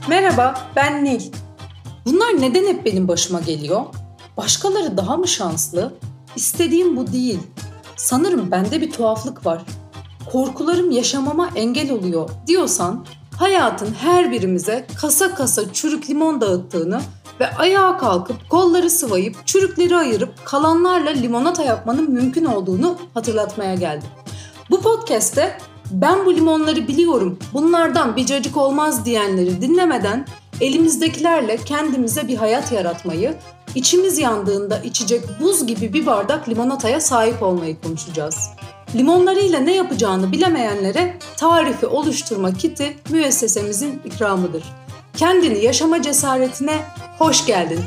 Merhaba, ben Nil. Bunlar neden hep benim başıma geliyor? Başkaları daha mı şanslı? İstediğim bu değil. Sanırım bende bir tuhaflık var. Korkularım yaşamama engel oluyor diyorsan, hayatın her birimize kasa kasa çürük limon dağıttığını ve ayağa kalkıp kolları sıvayıp çürükleri ayırıp kalanlarla limonata yapmanın mümkün olduğunu hatırlatmaya geldim. Bu podcast'te ben bu limonları biliyorum, bunlardan bir cacık olmaz diyenleri dinlemeden elimizdekilerle kendimize bir hayat yaratmayı, içimiz yandığında içecek buz gibi bir bardak limonataya sahip olmayı konuşacağız. Limonlarıyla ne yapacağını bilemeyenlere tarifi oluşturma kiti müessesemizin ikramıdır. Kendini yaşama cesaretine hoş geldin.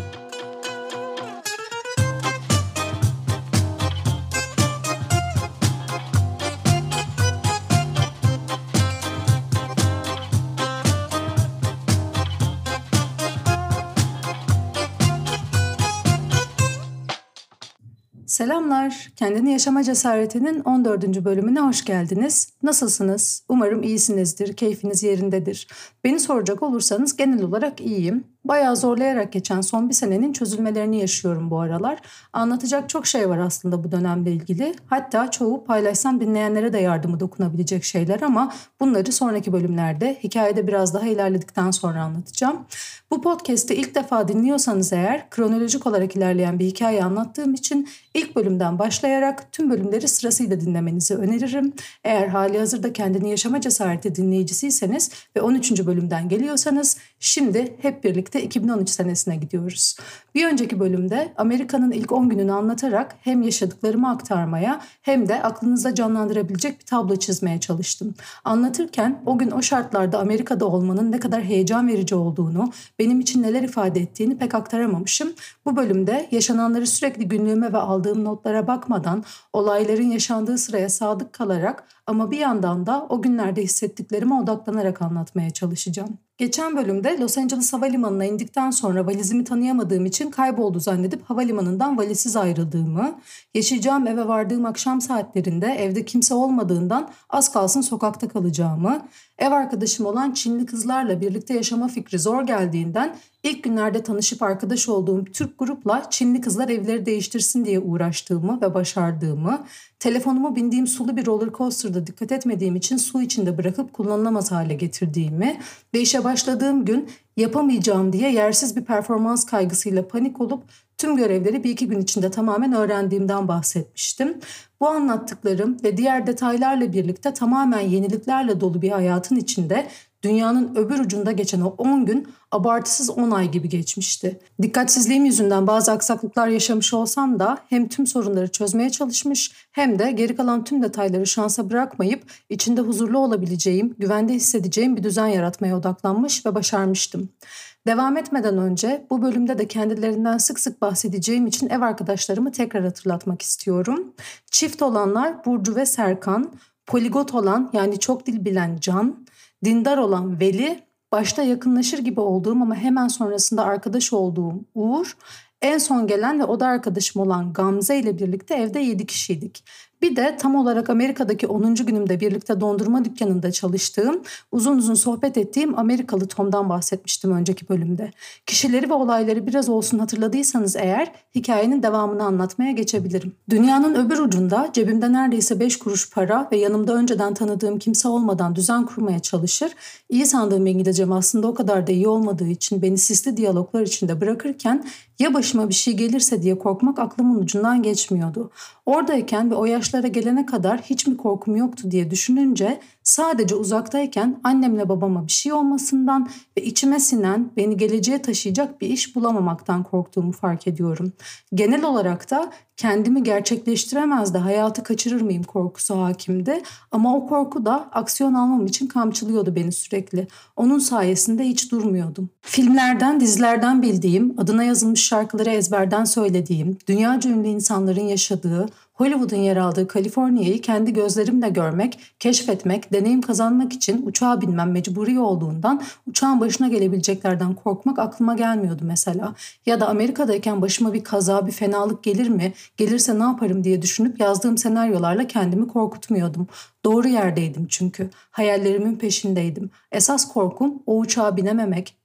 Selamlar, Kendini Yaşama Cesaretinin 14. bölümüne hoş geldiniz. Nasılsınız? Umarım iyisinizdir, keyfiniz yerindedir. Beni soracak olursanız genel olarak iyiyim. Bayağı zorlayarak geçen son bir senenin çözülmelerini yaşıyorum bu aralar. Anlatacak çok şey var aslında bu dönemle ilgili. Hatta çoğu paylaşsam dinleyenlere de yardımı dokunabilecek şeyler ama bunları sonraki bölümlerde, hikayede biraz daha ilerledikten sonra anlatacağım. Bu podcast'i ilk defa dinliyorsanız eğer kronolojik olarak ilerleyen bir hikaye anlattığım için ilk bölümden başlayarak tüm bölümleri sırasıyla dinlemenizi öneririm. Eğer halihazırda Kendini Yaşama Cesareti dinleyicisiyseniz ve 13. bölümden geliyorsanız şimdi hep birlikte 2013 senesine gidiyoruz. Bir önceki bölümde Amerika'nın ilk 10 gününü anlatarak hem yaşadıklarımı aktarmaya hem de aklınızda canlandırabilecek bir tablo çizmeye çalıştım. Anlatırken o gün o şartlarda Amerika'da olmanın ne kadar heyecan verici olduğunu, benim için neler ifade ettiğini pek aktaramamışım. Bu bölümde yaşananları sürekli günlüğüme ve aldığım notlara bakmadan, olayların yaşandığı sıraya sadık kalarak ama bir yandan da o günlerde hissettiklerime odaklanarak anlatmaya çalışacağım. Geçen bölümde Los Angeles Havalimanı'na indikten sonra valizimi tanıyamadığım için kayboldu zannedip havalimanından valizsiz ayrıldığımı, yaşayacağım eve vardığım akşam saatlerinde evde kimse olmadığından az kalsın sokakta kalacağımı, ev arkadaşım olan Çinli kızlarla birlikte yaşama fikri zor geldiğinden ilk günlerde tanışıp arkadaş olduğum Türk grupla Çinli kızlar evleri değiştirsin diye uğraştığımı ve başardığımı, telefonumu bindiğim sulu bir roller coaster'da dikkat etmediğim için su içinde bırakıp kullanılamaz hale getirdiğimi ve işe başladığım gün yapamayacağım diye yersiz bir performans kaygısıyla panik olup tüm görevleri 1-2 gün içinde tamamen öğrendiğimden bahsetmiştim. Bu anlattıklarım ve diğer detaylarla birlikte tamamen yeniliklerle dolu bir hayatın içinde dünyanın öbür ucunda geçen o 10 gün abartısız 10 ay gibi geçmişti. Dikkatsizliğim yüzünden bazı aksaklıklar yaşamış olsam da hem tüm sorunları çözmeye çalışmış hem de geri kalan tüm detayları şansa bırakmayıp içinde huzurlu olabileceğim, güvende hissedeceğim bir düzen yaratmaya odaklanmış ve başarmıştım. Devam etmeden önce bu bölümde de kendilerinden sık sık bahsedeceğim için ev arkadaşlarımı tekrar hatırlatmak istiyorum. Çift olanlar Burcu ve Serkan, poligot olan yani çok dil bilen Can, dindar olan Veli, başta yakınlaşır gibi olduğum ama hemen sonrasında arkadaş olduğum Uğur, en son gelen ve oda arkadaşım olan Gamze ile birlikte evde 7 kişiydik. Bir de tam olarak Amerika'daki 10. günümde birlikte dondurma dükkanında çalıştığım, uzun uzun sohbet ettiğim Amerikalı Tom'dan bahsetmiştim önceki bölümde. Kişileri ve olayları biraz olsun hatırladıysanız eğer hikayenin devamını anlatmaya geçebilirim. Dünyanın öbür ucunda cebimde neredeyse 5 kuruş para ve yanımda önceden tanıdığım kimse olmadan düzen kurmaya çalışır, iyi sandığım İngilizcem aslında o kadar da iyi olmadığı için beni sisli diyaloglar içinde bırakırken ya başıma bir şey gelirse diye korkmak aklımın ucundan geçmiyordu. Oradayken ve o yaşlara gelene kadar hiç mi korkum yoktu diye düşününce sadece uzaktayken annemle babama bir şey olmasından ve içime sinen beni geleceğe taşıyacak bir iş bulamamaktan korktuğumu fark ediyorum. Genel olarak da kendimi gerçekleştiremez de hayatı kaçırır mıyım korkusu hakimdi ama o korku da aksiyon almam için kamçılıyordu beni sürekli. Onun sayesinde hiç durmuyordum. Filmlerden, dizilerden bildiğim, adına yazılmış şarkıları ezberden söylediğim, dünyaca ünlü insanların yaşadığı, Hollywood'un yer aldığı Kaliforniya'yı kendi gözlerimle görmek, keşfetmek, deneyim kazanmak için uçağa binmem mecburi olduğundan uçağın başına gelebileceklerden korkmak aklıma gelmiyordu mesela. Ya da Amerika'dayken başıma bir kaza, bir fenalık gelir mi, gelirse ne yaparım diye düşünüp yazdığım senaryolarla kendimi korkutmuyordum. Doğru yerdeydim çünkü. Hayallerimin peşindeydim. Esas korkum o uçağa binememek,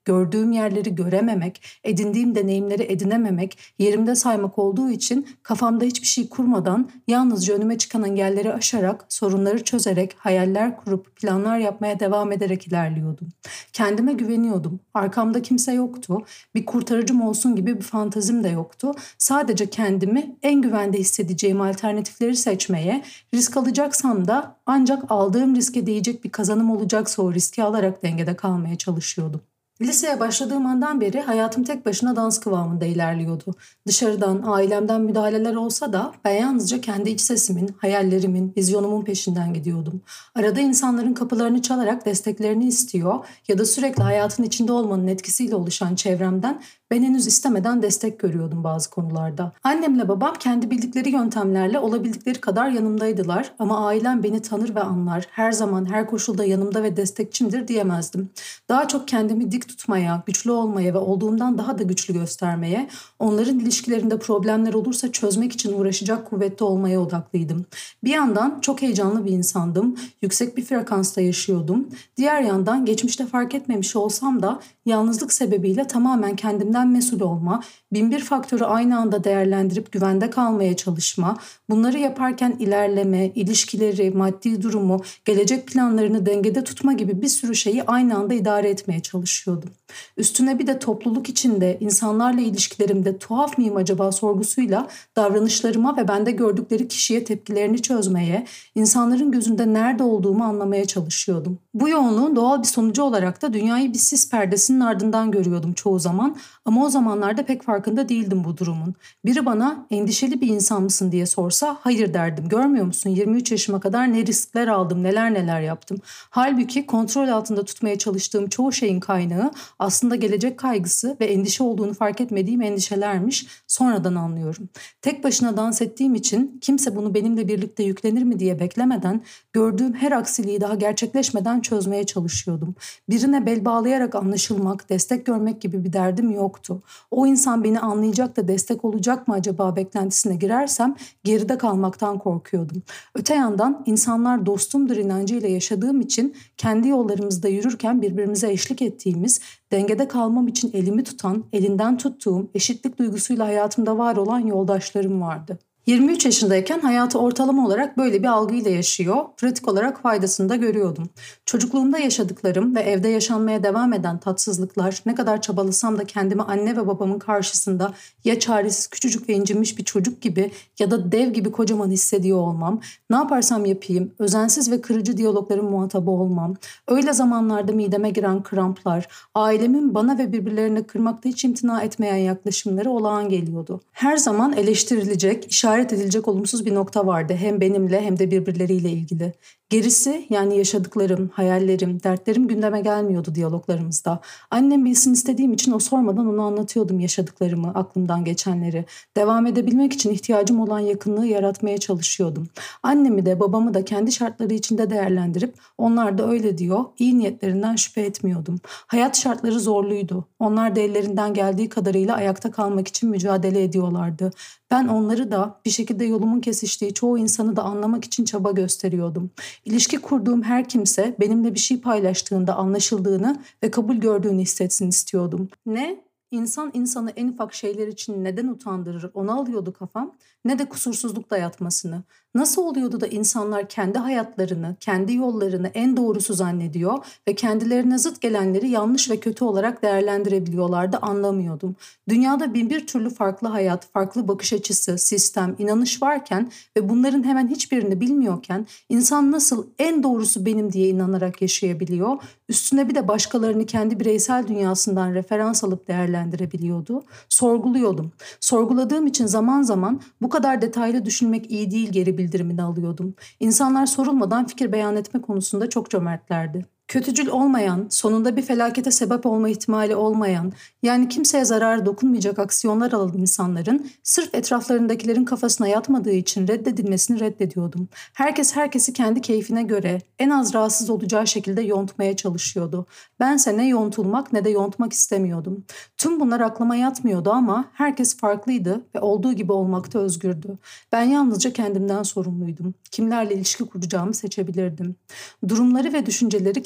gördüğüm yerleri görememek, edindiğim deneyimleri edinememek, yerimde saymak olduğu için kafamda hiçbir şey kurmadan yalnızca önüme çıkan engelleri aşarak, sorunları çözerek, hayaller kurup, planlar yapmaya devam ederek ilerliyordum. Kendime güveniyordum. Arkamda kimse yoktu. Bir kurtarıcım olsun gibi bir fantazim de yoktu. Sadece kendimi en güvende hissedeceğim alternatifleri seçmeye, risk alacaksam da ancak aldığım riske değecek bir kazanım olacaksa o riski alarak dengede kalmaya çalışıyordum. Liseye başladığım andan beri hayatım tek başına dans kıvamında ilerliyordu. Dışarıdan, ailemden müdahaleler olsa da ben yalnızca kendi iç sesimin, hayallerimin, vizyonumun peşinden gidiyordum. Arada insanların kapılarını çalarak desteklerini istiyor ya da sürekli hayatın içinde olmanın etkisiyle oluşan çevremden ben henüz istemeden destek görüyordum bazı konularda. Annemle babam kendi bildikleri yöntemlerle olabildikleri kadar yanımdaydılar ama ailem beni tanır ve anlar. Her zaman her koşulda yanımda ve destekçimdir diyemezdim. Daha çok kendimi dik tutmaya, güçlü olmaya ve olduğumdan daha da güçlü göstermeye, onların ilişkilerinde problemler olursa çözmek için uğraşacak kuvvette olmaya odaklıydım. Bir yandan çok heyecanlı bir insandım, yüksek bir frekansta yaşıyordum. Diğer yandan geçmişte fark etmemiş olsam da yalnızlık sebebiyle tamamen kendimden mesul olma, binbir faktörü aynı anda değerlendirip güvende kalmaya çalışma, bunları yaparken ilerleme, ilişkileri, maddi durumu, gelecek planlarını dengede tutma gibi bir sürü şeyi aynı anda idare etmeye çalışıyordum. Üstüne bir de topluluk içinde insanlarla ilişkilerimde tuhaf mıyım acaba sorgusuyla davranışlarıma ve bende gördükleri kişiye tepkilerini çözmeye, insanların gözünde nerede olduğumu anlamaya çalışıyordum. Bu yoğunluğun doğal bir sonucu olarak da dünyayı bir sis perdesinin ardından görüyordum çoğu zaman ama o zamanlarda pek farkında değildim bu durumun. Biri bana endişeli bir insan mısın diye sorsa hayır derdim. Görmüyor musun 23 yaşıma kadar ne riskler aldım, neler neler yaptım. Halbuki kontrol altında tutmaya çalıştığım çoğu şeyin kaynağı aslında gelecek kaygısı ve endişe olduğunu fark etmediğim endişelermiş. Sonradan anlıyorum. Tek başına dans ettiğim için kimse bunu benimle birlikte yüklenir mi diye beklemeden gördüğüm her aksiliği daha gerçekleşmeden çözmeye çalışıyordum. Birine bel bağlayarak anlaşılmak, destek görmek gibi bir derdim yoktu. O insan beni anlayacak da destek olacak mı acaba beklentisine girersem geride kalmaktan korkuyordum. Öte yandan insanlar dostumdur inancıyla yaşadığım için kendi yollarımızda yürürken birbirimize eşlik ettiğimiz, dengede kalmam için elimi tutan, elinden tuttuğum, eşitlik duygusuyla hayatımda var olan yoldaşlarım vardı. 23 yaşındayken hayatı ortalama olarak böyle bir algıyla yaşıyor, pratik olarak faydasını da görüyordum. Çocukluğumda yaşadıklarım ve evde yaşanmaya devam eden tatsızlıklar, ne kadar çabalasam da kendimi anne ve babamın karşısında ya çaresiz küçücük ve incinmiş bir çocuk gibi ya da dev gibi kocaman hissediyor olmam, ne yaparsam yapayım, özensiz ve kırıcı diyalogların muhatabı olmam, öyle zamanlarda mideme giren kramplar, ailemin bana ve birbirlerine kırmakta hiç imtina etmeyen yaklaşımları olağan geliyordu. Her zaman eleştirilecek, işaret edilecek olumsuz bir nokta vardı hem benimle hem de birbirleriyle ilgili. Gerisi yani yaşadıklarım, hayallerim, dertlerim gündeme gelmiyordu diyaloglarımızda. Annem bilsin istediğim için o sormadan ona anlatıyordum yaşadıklarımı, aklımdan geçenleri. Devam edebilmek için ihtiyacım olan yakınlığı yaratmaya çalışıyordum. Annemi de babamı da kendi şartları içinde değerlendirip onlar da öyle diyor, iyi niyetlerinden şüphe etmiyordum. Hayat şartları zorluydu. Onlar da ellerinden geldiği kadarıyla ayakta kalmak için mücadele ediyorlardı. Ben onları da bir şekilde yolumun kesiştiği çoğu insanı da anlamak için çaba gösteriyordum. İlişki kurduğum her kimse benimle bir şey paylaştığında anlaşıldığını ve kabul gördüğünü hissetsin istiyordum. Ne? İnsan insanı en ufak şeyler için neden utandırır ona alıyordu kafam, ne de kusursuzluk dayatmasını. Nasıl oluyordu da insanlar kendi hayatlarını, kendi yollarını en doğrusu zannediyor ve kendilerine zıt gelenleri yanlış ve kötü olarak değerlendirebiliyorlardı anlamıyordum. Dünyada binbir türlü farklı hayat, farklı bakış açısı, sistem, inanış varken ve bunların hemen hiçbirini bilmiyorken insan nasıl en doğrusu benim diye inanarak yaşayabiliyor? Üstüne bir de başkalarını kendi bireysel dünyasından referans alıp değerlendirebiliyordu. Sorguluyordum. Sorguladığım için zaman zaman bu kadar detaylı düşünmek iyi değil geri bildirimini alıyordum. İnsanlar sorulmadan fikir beyan etme konusunda çok cömertlerdi. Kötücül olmayan, sonunda bir felakete sebep olma ihtimali olmayan, yani kimseye zarar dokunmayacak aksiyonlar alan insanların sırf etraflarındakilerin kafasına yatmadığı için reddedilmesini reddediyordum. Herkes herkesi kendi keyfine göre en az rahatsız olacağı şekilde yontmaya çalışıyordu. Bense ne yontulmak ne de yontmak istemiyordum. Tüm bunlar aklıma yatmıyordu ama herkes farklıydı ve olduğu gibi olmakta özgürdü. Ben yalnızca kendimden sorumluydum. Kimlerle ilişki kuracağımı seçebilirdim. Durumları ve düşünceleri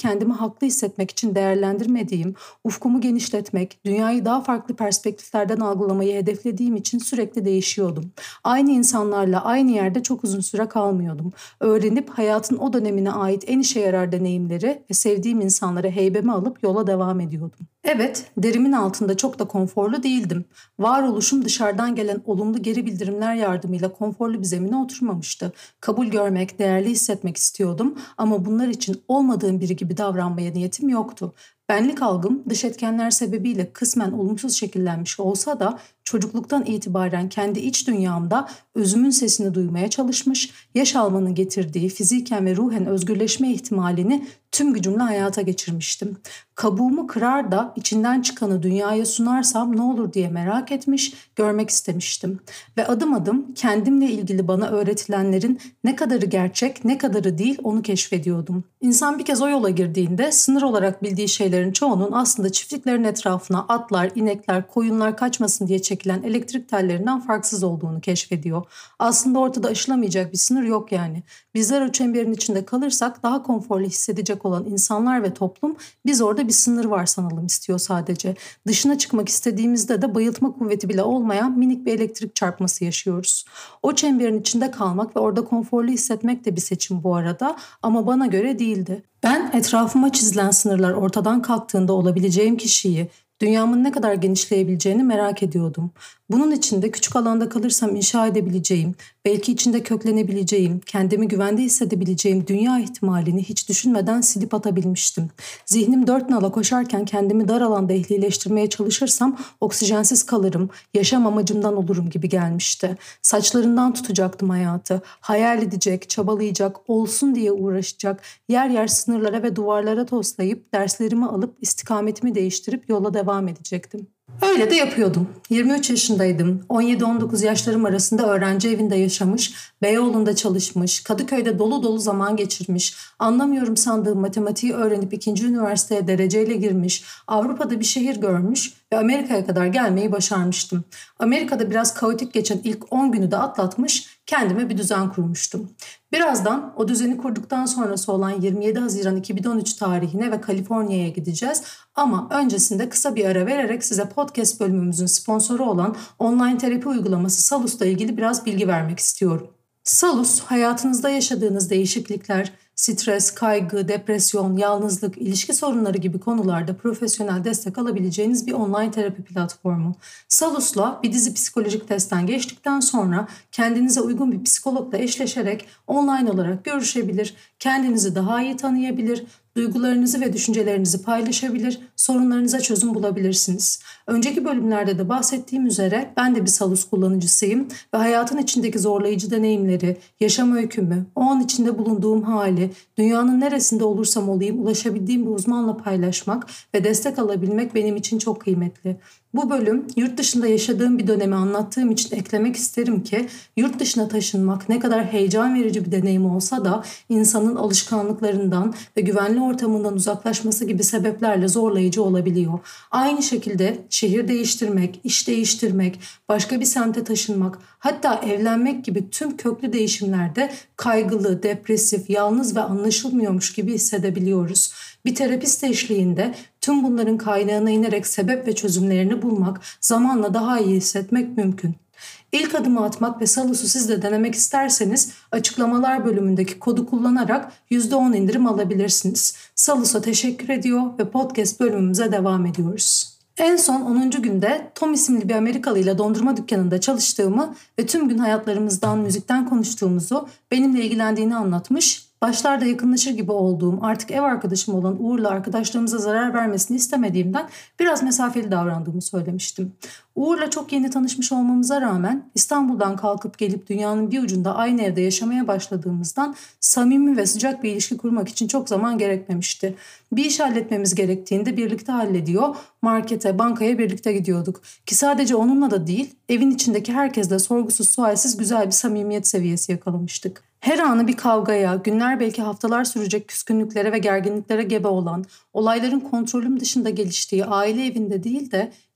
kendimi haklı hissetmek için değerlendirmediğim, ufkumu genişletmek, dünyayı daha farklı perspektiflerden algılamayı hedeflediğim için sürekli değişiyordum. Aynı insanlarla aynı yerde çok uzun süre kalmıyordum. Öğrenip hayatın o dönemine ait en işe yarar deneyimleri ve sevdiğim insanları heybeme alıp yola devam ediyordum. Evet, derimin altında çok da konforlu değildim. Varoluşum dışarıdan gelen olumlu geri bildirimler yardımıyla konforlu bir zemine oturmamıştı. Kabul görmek, değerli hissetmek istiyordum ama bunlar için olmadığım biri gibi davranmaya niyetim yoktu. Benlik algım dış etkenler sebebiyle kısmen olumsuz şekillenmiş olsa da çocukluktan itibaren kendi iç dünyamda özümün sesini duymaya çalışmış, yaş almanın getirdiği fiziken ve ruhen özgürleşme ihtimalini tüm gücümle hayata geçirmiştim. Kabuğumu kırar da içinden çıkanı dünyaya sunarsam ne olur diye merak etmiş, görmek istemiştim. Ve adım adım kendimle ilgili bana öğretilenlerin ne kadarı gerçek, ne kadarı değil onu keşfediyordum. İnsan bir kez o yola girdiğinde sınır olarak bildiği şeylerin çoğunun aslında çiftliklerin etrafına atlar, inekler, koyunlar kaçmasın diye çekilen elektrik tellerinden farksız olduğunu keşfediyor. Aslında ortada aşılamayacak bir sınır yok yani. Bizler o çemberin içinde kalırsak daha konforlu hissedecek olan insanlar ve toplum biz orada bir sınır var sanalım istiyor sadece. Dışına çıkmak istediğimizde de bayıltma kuvveti bile olmayan minik bir elektrik çarpması yaşıyoruz. O çemberin içinde kalmak ve orada konforlu hissetmek de bir seçim bu arada ama bana göre değildi. Ben etrafıma çizilen sınırlar ortadan kalktığında olabileceğim kişiyi, dünyamın ne kadar genişleyebileceğini merak ediyordum. Bunun için de küçük alanda kalırsam inşa edebileceğim, belki içinde köklenebileceğim, kendimi güvende hissedebileceğim dünya ihtimalini hiç düşünmeden silip atabilmiştim. Zihnim dört nala koşarken kendimi dar alanda ehlileştirmeye çalışırsam oksijensiz kalırım, yaşam amacımdan olurum gibi gelmişti. Saçlarından tutacaktım hayatı, hayal edecek, çabalayacak, olsun diye uğraşacak, yer yer sınırlara ve duvarlara toslayıp derslerimi alıp istikametimi değiştirip yola devam edecektim. Öyle de yapıyordum. 23 yaşındaydım. 17-19 yaşlarım arasında öğrenci evinde yaşamış, Beyoğlu'nda çalışmış, Kadıköy'de dolu dolu zaman geçirmiş, anlamıyorum sandığım matematiği öğrenip 2. üniversiteye dereceyle girmiş, Avrupa'da bir şehir görmüş ve Amerika'ya kadar gelmeyi başarmıştım. Amerika'da biraz kaotik geçen ilk 10 günü de atlatmış, kendime bir düzen kurmuştum. Birazdan o düzeni kurduktan sonrası olan 27 Haziran 2013 tarihine ve Kaliforniya'ya gideceğiz. Ama öncesinde kısa bir ara vererek size podcast bölümümüzün sponsoru olan online terapi uygulaması Salus'la ilgili biraz bilgi vermek istiyorum. Salus, hayatınızda yaşadığınız değişiklikler, stres, kaygı, depresyon, yalnızlık, ilişki sorunları gibi konularda profesyonel destek alabileceğiniz bir online terapi platformu. Salus'la bir dizi psikolojik testten geçtikten sonra kendinize uygun bir psikologla eşleşerek online olarak görüşebilir, kendinizi daha iyi tanıyabilir, duygularınızı ve düşüncelerinizi paylaşabilir, sorunlarınıza çözüm bulabilirsiniz. Önceki bölümlerde de bahsettiğim üzere ben de bir Salus kullanıcısıyım ve hayatın içindeki zorlayıcı deneyimleri, yaşam öykümü, o an içinde bulunduğum hali, dünyanın neresinde olursam olayım ulaşabildiğim bir uzmanla paylaşmak ve destek alabilmek benim için çok kıymetli. Bu bölüm yurt dışında yaşadığım bir dönemi anlattığım için eklemek isterim ki yurt dışına taşınmak ne kadar heyecan verici bir deneyim olsa da insanın alışkanlıklarından ve güvenli ortamından uzaklaşması gibi sebeplerle zorlayıcı olabiliyor. Aynı şekilde şehir değiştirmek, iş değiştirmek, başka bir semte taşınmak, hatta evlenmek gibi tüm köklü değişimlerde kaygılı, depresif, yalnız ve anlaşılmıyormuş gibi hissedebiliyoruz. Bir terapist eşliğinde tüm bunların kaynağına inerek sebep ve çözümlerini bulmak, zamanla daha iyi hissetmek mümkün. İlk adımı atmak ve Salus'u siz de denemek isterseniz açıklamalar bölümündeki kodu kullanarak %10 indirim alabilirsiniz. Salus'a teşekkür ediyor ve podcast bölümümüze devam ediyoruz. En son 10. günde Tom isimli bir Amerikalı ile dondurma dükkanında çalıştığımı ve tüm gün hayatlarımızdan, müzikten konuştuğumuzu, benimle ilgilendiğini anlatmış. Başlarda yakınlaşır gibi olduğum artık ev arkadaşım olan Uğur'la arkadaşlarımıza zarar vermesini istemediğimden biraz mesafeli davrandığımı söylemiştim. Uğur'la çok yeni tanışmış olmamıza rağmen İstanbul'dan kalkıp gelip dünyanın bir ucunda aynı evde yaşamaya başladığımızdan samimi ve sıcak bir ilişki kurmak için çok zaman gerekmemişti. Bir iş halletmemiz gerektiğinde birlikte hallediyor, markete, bankaya birlikte gidiyorduk. Ki sadece onunla da değil, evin içindeki herkesle sorgusuz sualsiz güzel bir samimiyet seviyesi yakalamıştık. Her anı bir kavgaya, günler belki haftalar sürecek küskünlüklere ve gerginliklere gebe olan, olayların kontrolüm dışında geliştiği aile evinde değil de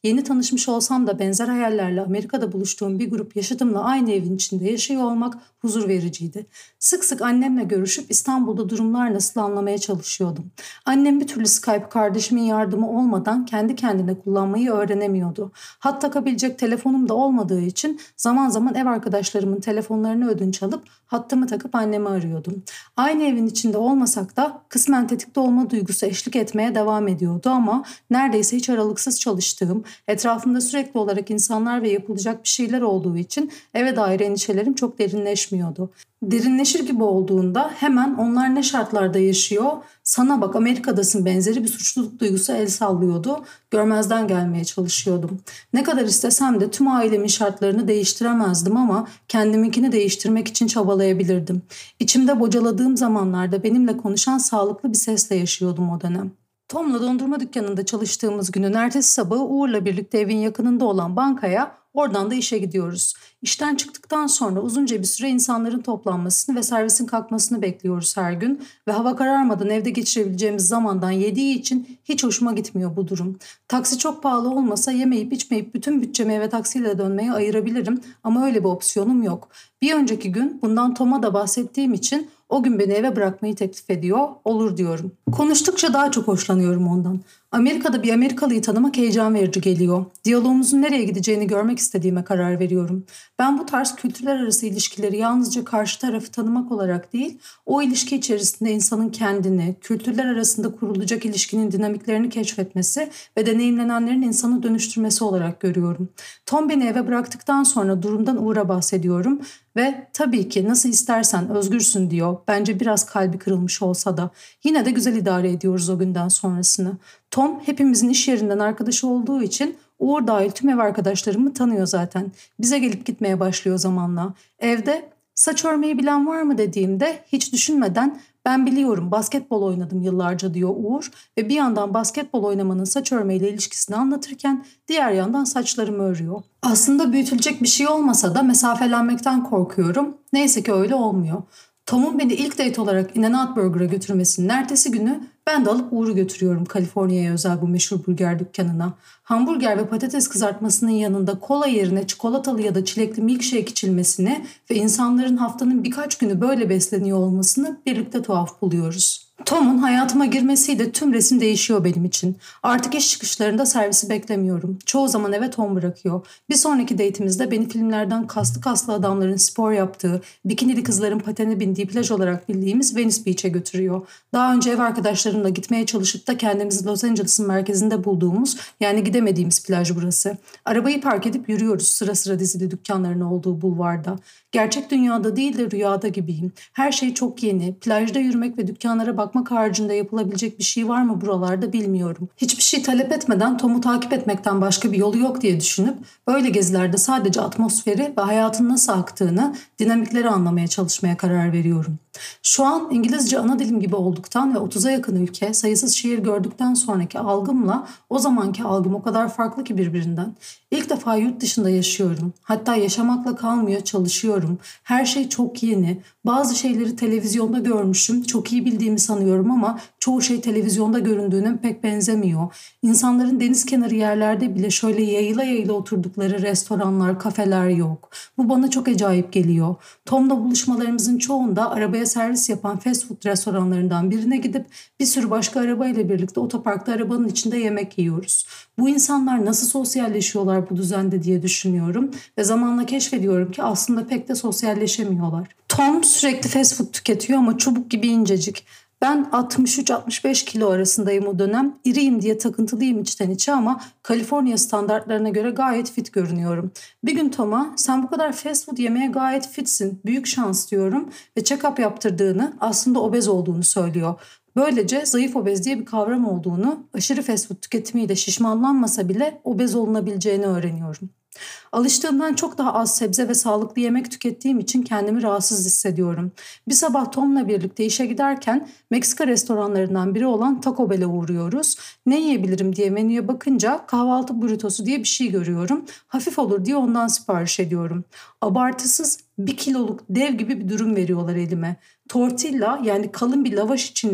Yeni tanışmış olsam da benzer hayallerle Amerika'da buluştuğum bir grup yaşıtımla aynı evin içinde yaşıyor olmak huzur vericiydi. Sık sık annemle görüşüp İstanbul'da durumlar nasıl anlamaya çalışıyordum. Annem bir türlü Skype kardeşimin yardımı olmadan kendi kendine kullanmayı öğrenemiyordu. Hat takabilecek telefonum da olmadığı için zaman zaman ev arkadaşlarımın telefonlarını ödünç alıp hattımı takıp annemi arıyordum. Aynı evin içinde olmasak da kısmen tetikte olma duygusu eşlik etmeye devam ediyordu ama neredeyse hiç aralıksız çalıştığım, etrafımda sürekli olarak insanlar ve yapılacak bir şeyler olduğu için eve dair endişelerim çok derinleşmiyordu. Derinleşir gibi olduğunda hemen onlar ne şartlarda yaşıyor, sana bak Amerika'dasın benzeri bir suçluluk duygusu el sallıyordu, görmezden gelmeye çalışıyordum. Ne kadar istesem de tüm ailemin şartlarını değiştiremezdim ama kendiminkini değiştirmek için çabalayabilirdim. İçimde bocaladığım zamanlarda benimle konuşan sağlıklı bir sesle yaşıyordum o dönem. Tom'la dondurma dükkanında çalıştığımız günün ertesi sabahı Uğur'la birlikte evin yakınında olan bankaya, oradan da işe gidiyoruz. İşten çıktıktan sonra uzunca bir süre insanların toplanmasını ve servisin kalkmasını bekliyoruz her gün ve hava kararmadan evde geçirebileceğimiz zamandan yediği için hiç hoşuma gitmiyor bu durum. Taksi çok pahalı olmasa yemeyip içmeyip bütün bütçemi eve taksiyle dönmeye ayırabilirim ama öyle bir opsiyonum yok. Bir önceki gün bundan Tom'a da bahsettiğim için o gün beni eve bırakmayı teklif ediyor, olur diyorum. Konuştukça daha çok hoşlanıyorum ondan. Amerika'da bir Amerikalıyı tanımak heyecan verici geliyor. Diyalogumuzun nereye gideceğini görmek istediğime karar veriyorum. Ben bu tarz kültürler arası ilişkileri yalnızca karşı tarafı tanımak olarak değil, o ilişki içerisinde insanın kendini, kültürler arasında kurulacak ilişkinin dinamiklerini keşfetmesi ve deneyimlenenlerin insanı dönüştürmesi olarak görüyorum. Tom beni eve bıraktıktan sonra durumdan Uğur'a bahsediyorum ve tabii ki nasıl istersen özgürsün diyor. Bence biraz kalbi kırılmış olsa da yine de güzel idare ediyoruz o günden sonrasını. Tom hepimizin iş yerinden arkadaşı olduğu için Uğur dahil tüm ev arkadaşlarımı tanıyor zaten. Bize gelip gitmeye başlıyor zamanla. Evde saç örmeyi bilen var mı dediğimde hiç düşünmeden ben biliyorum basketbol oynadım yıllarca diyor Uğur ve bir yandan basketbol oynamanın saç örmeyle ilişkisini anlatırken diğer yandan saçlarımı örüyor. Aslında büyütülecek bir şey olmasa da mesafelenmekten korkuyorum. Neyse ki öyle olmuyor. Tom'un beni ilk date olarak In-N-Out Burger'a götürmesinin ertesi günü ben de alıp Uğur'u götürüyorum Kaliforniya'ya özel bu meşhur burger dükkanına. Hamburger ve patates kızartmasının yanında kola yerine çikolatalı ya da çilekli milkshake içilmesini ve insanların haftanın birkaç günü böyle besleniyor olmasını birlikte tuhaf buluyoruz. Tom'un hayatıma girmesiyle tüm resim değişiyor benim için. Artık iş çıkışlarında servisi beklemiyorum. Çoğu zaman eve Tom bırakıyor. Bir sonraki date'imizde beni filmlerden kaslı kaslı adamların spor yaptığı, bikinili kızların patene bindiği plaj olarak bildiğimiz Venice Beach'e götürüyor. Daha önce ev arkadaşlarımla gitmeye çalışıp da kendimizi Los Angeles'ın merkezinde bulduğumuz, yani gidemediğimiz plaj burası. Arabayı park edip yürüyoruz sıra sıra dizili dükkanların olduğu bulvarda. Gerçek dünyada değil de rüyada gibiyim. Her şey çok yeni. Plajda yürümek ve dükkanlara bakmak haricinde yapılabilecek bir şey var mı buralarda bilmiyorum. Hiçbir şey talep etmeden Tom'u takip etmekten başka bir yolu yok diye düşünüp böyle gezilerde sadece atmosferi ve hayatın nasıl aktığını, dinamikleri anlamaya çalışmaya karar veriyorum. Şu an İngilizce ana dilim gibi olduktan ve 30'a yakın ülke, sayısız şehir gördükten sonraki algımla o zamanki algım o kadar farklı ki birbirinden. İlk defa yurt dışında yaşıyorum. Hatta yaşamakla kalmıyor, çalışıyorum. Her şey çok yeni. Bazı şeyleri televizyonda görmüşüm. Çok iyi bildiğimi sanıyorum ama çoğu şey televizyonda göründüğüne pek benzemiyor. İnsanların deniz kenarı yerlerde bile şöyle yayıla yayıla oturdukları restoranlar, kafeler yok. Bu bana çok acayip geliyor. Tom'la buluşmalarımızın çoğunda arabaya servis yapan fast food restoranlarından birine gidip bir sürü başka arabayla birlikte otoparkta arabanın içinde yemek yiyoruz. Bu insanlar nasıl sosyalleşiyorlar bu düzende diye düşünüyorum ve zamanla keşfediyorum ki aslında pek de sosyalleşemiyorlar. Tom sürekli fast food tüketiyor ama çubuk gibi incecik. Ben 63-65 kilo arasındayım o dönem. İriyim diye takıntılıyım içten içe ama Kaliforniya standartlarına göre gayet fit görünüyorum. Bir gün Tom'a sen bu kadar fast food yemeye gayet fitsin, büyük şans diyorum ve check-up yaptırdığını, aslında obez olduğunu söylüyor. Böylece zayıf obez diye bir kavram olduğunu, aşırı fast food tüketimiyle şişmanlanmasa bile obez olunabileceğini öğreniyorum. Alıştığımdan çok daha az sebze ve sağlıklı yemek tükettiğim için kendimi rahatsız hissediyorum. Bir sabah Tom'la birlikte işe giderken Meksika restoranlarından biri olan Taco Bell'e uğruyoruz. Ne yiyebilirim diye menüye bakınca kahvaltı burritosu diye bir şey görüyorum. Hafif olur diye ondan sipariş ediyorum. Abartısız 1 kiloluk dev gibi bir dürüm veriyorlar elime. Tortilla, yani kalın bir lavaş içinde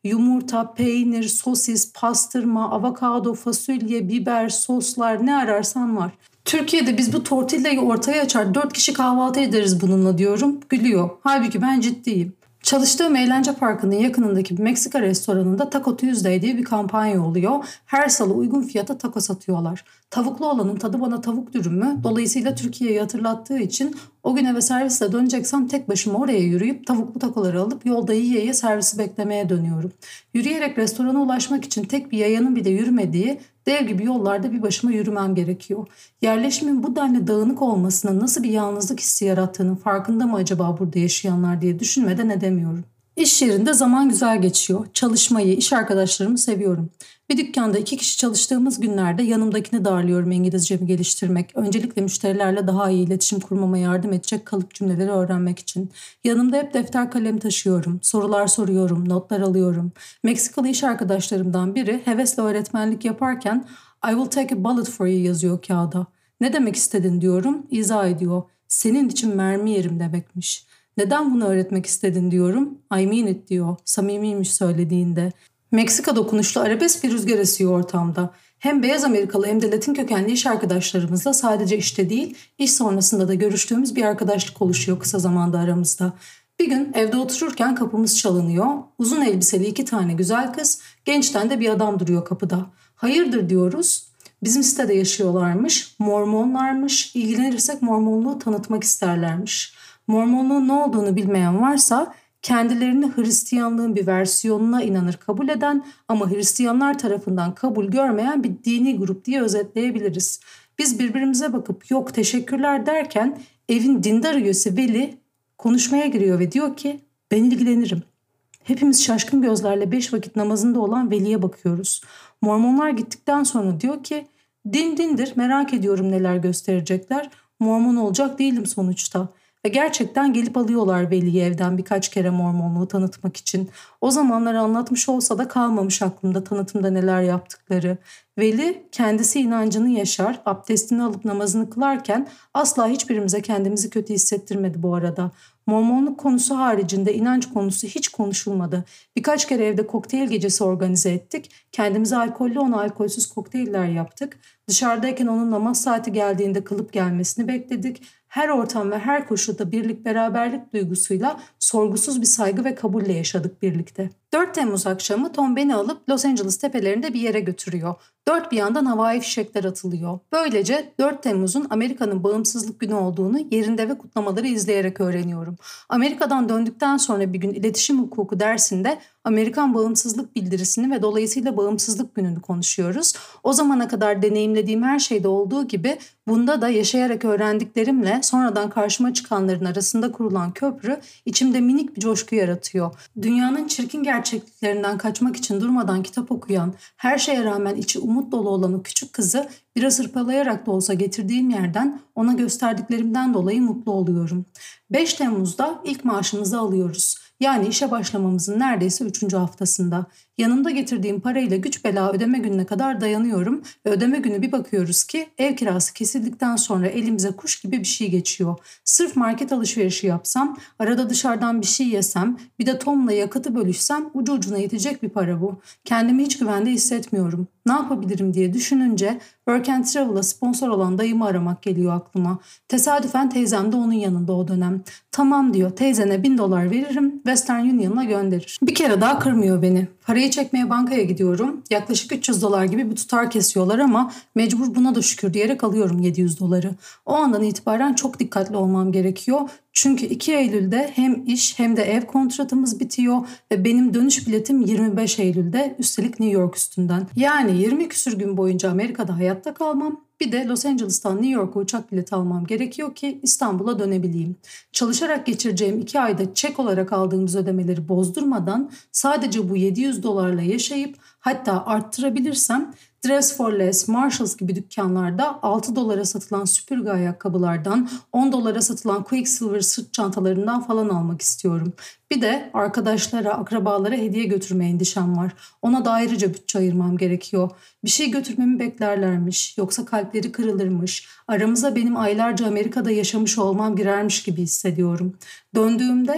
Yumurta, peynir, sosis, pastırma, avokado, fasulye, biber, soslar ne ararsan var. Türkiye'de biz bu tortillayı ortaya açar 4 kişi kahvaltı ederiz bununla diyorum. Gülüyor. Halbuki ben ciddiyim. Çalıştığım eğlence parkının yakınındaki bir Meksika restoranında Taco Tuesday diye bir kampanya oluyor. Her salı uygun fiyata taco satıyorlar. Tavuklu olanın tadı bana tavuk dürümü. Dolayısıyla Türkiye'yi hatırlattığı için o gün eve servisle döneceksem tek başıma oraya yürüyüp tavuklu takoları alıp yolda yiye servisi beklemeye dönüyorum. Yürüyerek restorana ulaşmak için tek bir yayanın bile yürümediği dev gibi yollarda bir başıma yürümem gerekiyor. Yerleşimin bu denli dağınık olmasına nasıl bir yalnızlık hissi yarattığının farkında mı acaba burada yaşayanlar diye düşünmeden edemiyorum. İş yerinde zaman güzel geçiyor. Çalışmayı, iş arkadaşlarımı seviyorum. Bir dükkanda 2 kişi çalıştığımız günlerde yanımdakini darlıyorum İngilizcemi geliştirmek. Öncelikle müşterilerle daha iyi iletişim kurmama yardım edecek kalıp cümleleri öğrenmek için. Yanımda hep defter kalem taşıyorum. Sorular soruyorum, notlar alıyorum. Meksikalı iş arkadaşlarımdan biri hevesle öğretmenlik yaparken I will take a bullet for you yazıyor kağıda. Ne demek istedin diyorum, izah ediyor. Senin için mermi yerim demekmiş. Neden bunu öğretmek istedin diyorum. I mean it diyor. Samimiymiş söylediğinde. Meksika dokunuşlu arabesk bir rüzgar esiyor ortamda. Hem beyaz Amerikalı hem de Latin kökenli iş arkadaşlarımızla sadece işte değil, iş sonrasında da görüştüğümüz bir arkadaşlık oluşuyor kısa zamanda aramızda. Bir gün evde otururken kapımız çalınıyor. Uzun elbiseli 2 tane güzel kız, gençten de bir adam duruyor kapıda. Hayırdır diyoruz. Bizim sitede yaşıyorlarmış, Mormonlarmış, ilgilenirsek Mormonluğu tanıtmak isterlermiş. Mormonluğun ne olduğunu bilmeyen varsa kendilerini Hristiyanlığın bir versiyonuna inanır kabul eden ama Hristiyanlar tarafından kabul görmeyen bir dini grup diye özetleyebiliriz. Biz birbirimize bakıp yok teşekkürler derken evin dindar üyesi Veli konuşmaya giriyor ve diyor ki ben ilgilenirim. Hepimiz şaşkın gözlerle 5 vakit namazında olan Veli'ye bakıyoruz. Mormonlar gittikten sonra diyor ki din dindir, merak ediyorum neler gösterecekler. Mormon olacak değilim sonuçta. Ve gerçekten gelip alıyorlar Veli'yi evden birkaç kere Mormonluğu tanıtmak için. O zamanlar anlatmış olsa da kalmamış aklımda tanıtımda neler yaptıkları. Veli kendisi inancını yaşar, abdestini alıp namazını kılarken asla hiçbirimize kendimizi kötü hissettirmedi bu arada. Mormonluk konusu haricinde inanç konusu hiç konuşulmadı. Birkaç kere evde kokteyl gecesi organize ettik. Kendimize alkollü ona alkolsüz kokteyller yaptık. Dışarıdayken onun namaz saati geldiğinde kılıp gelmesini bekledik. Her ortam ve her koşulda birlik beraberlik duygusuyla sorgusuz bir saygı ve kabulle yaşadık birlikte. 4 Temmuz akşamı Tom beni alıp Los Angeles tepelerinde bir yere götürüyor. Dört bir yandan havai fişekler atılıyor. Böylece 4 Temmuz'un Amerika'nın bağımsızlık günü olduğunu yerinde ve kutlamaları izleyerek öğreniyorum. Amerika'dan döndükten sonra bir gün iletişim hukuku dersinde Amerikan bağımsızlık bildirisini ve dolayısıyla bağımsızlık gününü konuşuyoruz. O zamana kadar deneyimlediğim her şeyde olduğu gibi bunda da yaşayarak öğrendiklerimle sonradan karşıma çıkanların arasında kurulan köprü içimde minik bir coşku yaratıyor. Dünyanın çirkin gerçekliklerinden kaçmak için durmadan kitap okuyan, her şeye rağmen içi umut dolu olan o küçük kızı biraz hırpalayarak da olsa getirdiğim yerden ona gösterdiklerimden dolayı mutlu oluyorum. 5 Temmuz'da ilk maaşımızı alıyoruz. Yani işe başlamamızın neredeyse 3. haftasında. Yanımda getirdiğim parayla güç bela ödeme gününe kadar dayanıyorum ve ödeme günü bir bakıyoruz ki ev kirası kesildikten sonra elimize kuş gibi bir şey geçiyor. Sırf market alışverişi yapsam, arada dışarıdan bir şey yesem, bir de Tom'la yakıtı bölüşsem ucu ucuna yetecek bir para bu. Kendimi hiç güvende hissetmiyorum. Ne yapabilirim diye düşününce Work and Travel'a sponsor olan dayımı aramak geliyor aklıma. Tesadüfen teyzem de onun yanında o dönem. Tamam diyor, teyzene $1000 veririm, Western Union'a gönderir. Bir kere daha kırmıyor beni. Parayı çekmeye bankaya gidiyorum. Yaklaşık $300 gibi bir tutar kesiyorlar ama mecbur buna da şükür diyerek alıyorum $700. O andan itibaren çok dikkatli olmam gerekiyor. Çünkü 2 Eylül'de hem iş hem de ev kontratımız bitiyor ve benim dönüş biletim 25 Eylül'de, üstelik New York üstünden. Yani 20 küsür gün boyunca Amerika'da hayatta kalmam, bir de Los Angeles'tan New York'a uçak bileti almam gerekiyor ki İstanbul'a dönebileyim. Çalışarak geçireceğim 2 ayda çek olarak aldığımız ödemeleri bozdurmadan sadece bu $700'la yaşayıp hatta arttırabilirsem Dress for Less, Marshalls gibi dükkanlarda $6 satılan süpürge ayakkabılardan, $10 satılan Quicksilver sırt çantalarından falan almak istiyorum. Bir de arkadaşlara, akrabalara hediye götürme endişem var. Ona da ayrıca bütçe ayırmam gerekiyor. Bir şey götürmemi beklerlermiş, yoksa kalpleri kırılırmış. Aramıza benim aylarca Amerika'da yaşamış olmam girermiş gibi hissediyorum. Döndüğümde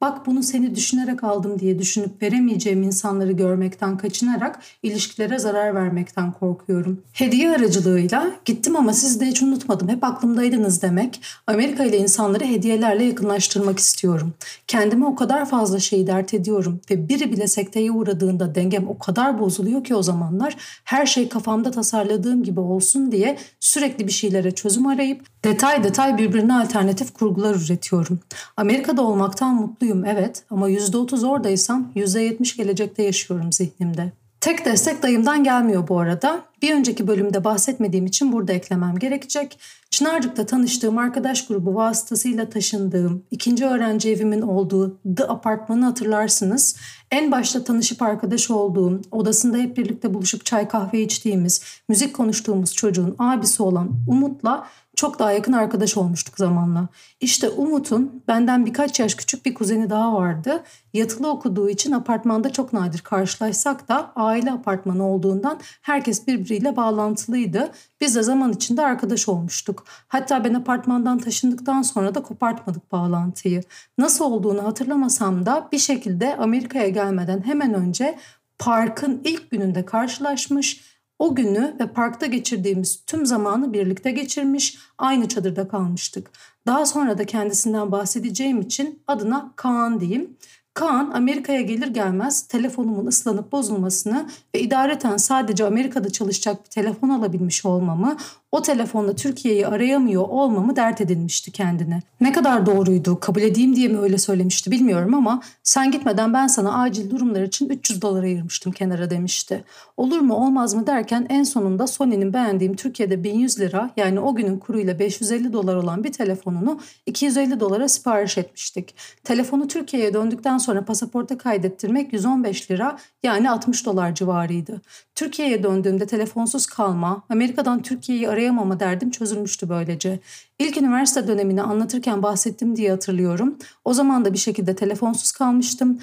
Bak bunu seni düşünerek aldım diye düşünüp veremeyeceğim insanları görmekten kaçınarak ilişkilere zarar vermekten korkuyorum. Hediye aracılığıyla gittim ama siz de hiç unutmadım, hep aklımdaydınız demek. Amerika ile insanları hediyelerle yakınlaştırmak istiyorum. Kendime o kadar fazla şey dert ediyorum ve biri bile sekteye uğradığında dengem o kadar bozuluyor ki o zamanlar her şey kafamda tasarladığım gibi olsun diye sürekli bir şeylere çözüm arayıp detay detay birbirine alternatif kurgular üretiyorum. Amerika'da olmaktan mutluyum evet ama %30 oradaysam %70 gelecekte yaşıyorum zihnimde. Tek destek dayımdan gelmiyor bu arada. Bir önceki bölümde bahsetmediğim için burada eklemem gerekecek. Çınarcık'ta tanıştığım arkadaş grubu vasıtasıyla taşındığım, ikinci öğrenci evimin olduğu The Apartman'ı hatırlarsınız. En başta tanışıp arkadaş olduğum, odasında hep birlikte buluşup çay kahve içtiğimiz, müzik konuştuğumuz çocuğun abisi olan Umut'la çok daha yakın arkadaş olmuştuk zamanla. İşte Umut'un benden birkaç yaş küçük bir kuzeni daha vardı. Yatılı okuduğu için apartmanda çok nadir karşılaşsak da aile apartmanı olduğundan herkes birbiriyle bağlantılıydı. Biz de zaman içinde arkadaş olmuştuk. Hatta ben apartmandan taşındıktan sonra da kopartmadık bağlantıyı. Nasıl olduğunu hatırlamasam da bir şekilde Amerika'ya gelmeden hemen önce parkın ilk gününde karşılaşmış. O günü ve parkta geçirdiğimiz tüm zamanı birlikte geçirmiş, aynı çadırda kalmıştık. Daha sonra da kendisinden bahsedeceğim için adına Kaan diyeyim. Kaan Amerika'ya gelir gelmez telefonumun ıslanıp bozulmasını ve idareten sadece Amerika'da çalışacak bir telefon alabilmiş olmamı, o telefonla Türkiye'yi arayamıyor olmamı dert edinmişti kendine. Ne kadar doğruydu, kabul edeyim diye mi öyle söylemişti bilmiyorum ama sen gitmeden ben sana acil durumlar için $300 ayırmıştım kenara demişti. Olur mu olmaz mı derken en sonunda Sony'nin beğendiğim Türkiye'de 1100 lira yani o günün kuruyla $550 olan bir telefonunu $250 sipariş etmiştik. Telefonu Türkiye'ye döndükten sonra pasaporta kaydettirmek 115 lira yani $60 civarıydı. Türkiye'ye döndüğümde telefonsuz kalma, Amerika'dan Türkiye'yi arayamama derdim çözülmüştü böylece. İlk üniversite dönemini anlatırken bahsettim diye hatırlıyorum. O zaman da bir şekilde telefonsuz kalmıştım.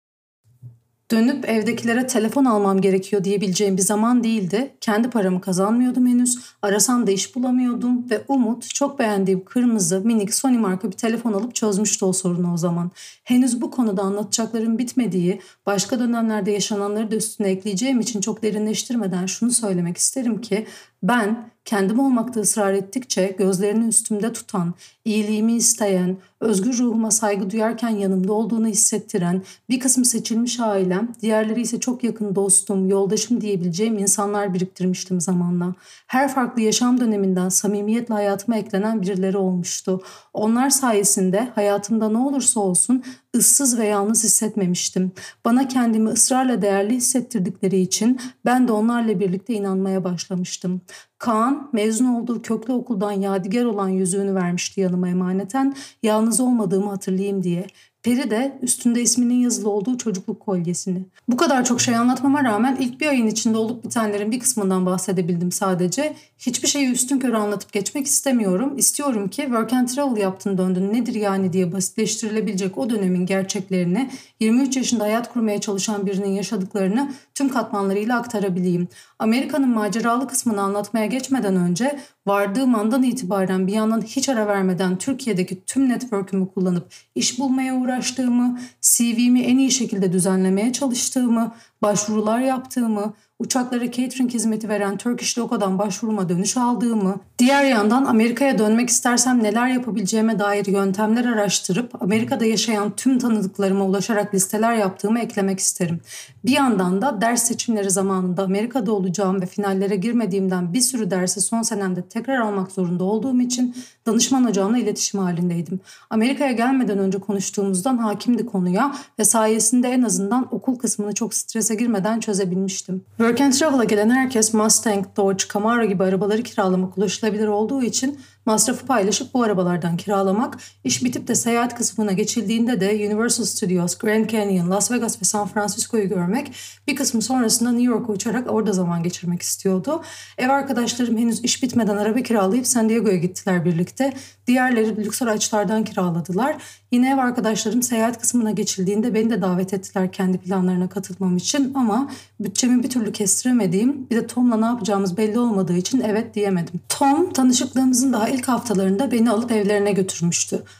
Dönüp evdekilere telefon almam gerekiyor diyebileceğim bir zaman değildi. Kendi paramı kazanmıyordum henüz. Arasam da iş bulamıyordum ve Umut çok beğendiğim kırmızı minik Sony marka bir telefon alıp çözmüştü o sorunu o zaman. Henüz bu konuda anlatacaklarım bitmediği, başka dönemlerde yaşananları da üstüne ekleyeceğim için çok derinleştirmeden şunu söylemek isterim ki ben kendim olmakta ısrar ettikçe gözlerini üstümde tutan, iyiliğimi isteyen, özgür ruhuma saygı duyarken yanımda olduğunu hissettiren bir kısmı seçilmiş ailem, diğerleri ise çok yakın dostum, yoldaşım diyebileceğim insanlar biriktirmiştim zamanla. Her farklı yaşam döneminden samimiyetle hayatıma eklenen birileri olmuştu. Onlar sayesinde hayatımda ne olursa olsun ıssız ve yalnız hissetmemiştim. Bana kendimi ısrarla değerli hissettirdikleri için ben de onlarla birlikte inanmaya başlamıştım. Kaan mezun olduğu köklü okuldan yadigar olan yüzüğünü vermişti yanıma emaneten, yalnız olmadığımı hatırlayayım diye. Peri de üstünde isminin yazılı olduğu çocukluk kolyesini. Bu kadar çok şey anlatmama rağmen ilk bir ayın içinde olup bitenlerin bir kısmından bahsedebildim sadece. Hiçbir şeyi üstünkörü anlatıp geçmek istemiyorum. İstiyorum ki work and travel yaptın döndün nedir yani diye basitleştirilebilecek o dönemin gerçeklerini, 23 yaşında hayat kurmaya çalışan birinin yaşadıklarını tüm katmanlarıyla aktarabileyim. Amerika'nın maceralı kısmını anlatmaya geçmeden önce vardığım andan itibaren bir yandan hiç ara vermeden Türkiye'deki tüm network'ümü kullanıp iş bulmaya uğraştığımı, CV'mi en iyi şekilde düzenlemeye çalıştığımı, başvurular yaptığımı, uçaklara catering hizmeti veren Turkish Loco'dan başvuruma dönüş aldığımı, diğer yandan Amerika'ya dönmek istersem neler yapabileceğime dair yöntemler araştırıp Amerika'da yaşayan tüm tanıdıklarıma ulaşarak listeler yaptığımı eklemek isterim. Bir yandan da ders seçimleri zamanında Amerika'da olacağım ve finallere girmediğimden bir sürü dersi son senemde tekrar almak zorunda olduğum için danışman hocamla iletişim halindeydim. Amerika'ya gelmeden önce konuştuğumuzdan hakimdi konuya ve sayesinde en azından okul kısmını çok strese girmeden çözebilmiştim. Work and Travel'a gelen herkes Mustang, Dodge, Camaro gibi arabaları kiralamak ulaşılabilir olduğu için masrafı paylaşıp bu arabalardan kiralamak, iş bitip de seyahat kısmına geçildiğinde de Universal Studios, Grand Canyon, Las Vegas ve San Francisco'yu görmek, bir kısmı sonrasında New York'a uçarak orada zaman geçirmek istiyordu. Ev arkadaşlarım henüz iş bitmeden araba kiralayıp San Diego'ya gittiler birlikte. Diğerleri lüks araçlardan kiraladılar. Yine ev arkadaşlarım seyahat kısmına geçildiğinde beni de davet ettiler kendi planlarına katılmam için ama bütçemi bir türlü kestiremediğim, bir de Tom'la ne yapacağımız belli olmadığı için evet diyemedim. Tom tanışıklığımızın daha ilk haftalarında beni alıp evlerine götürmüştü.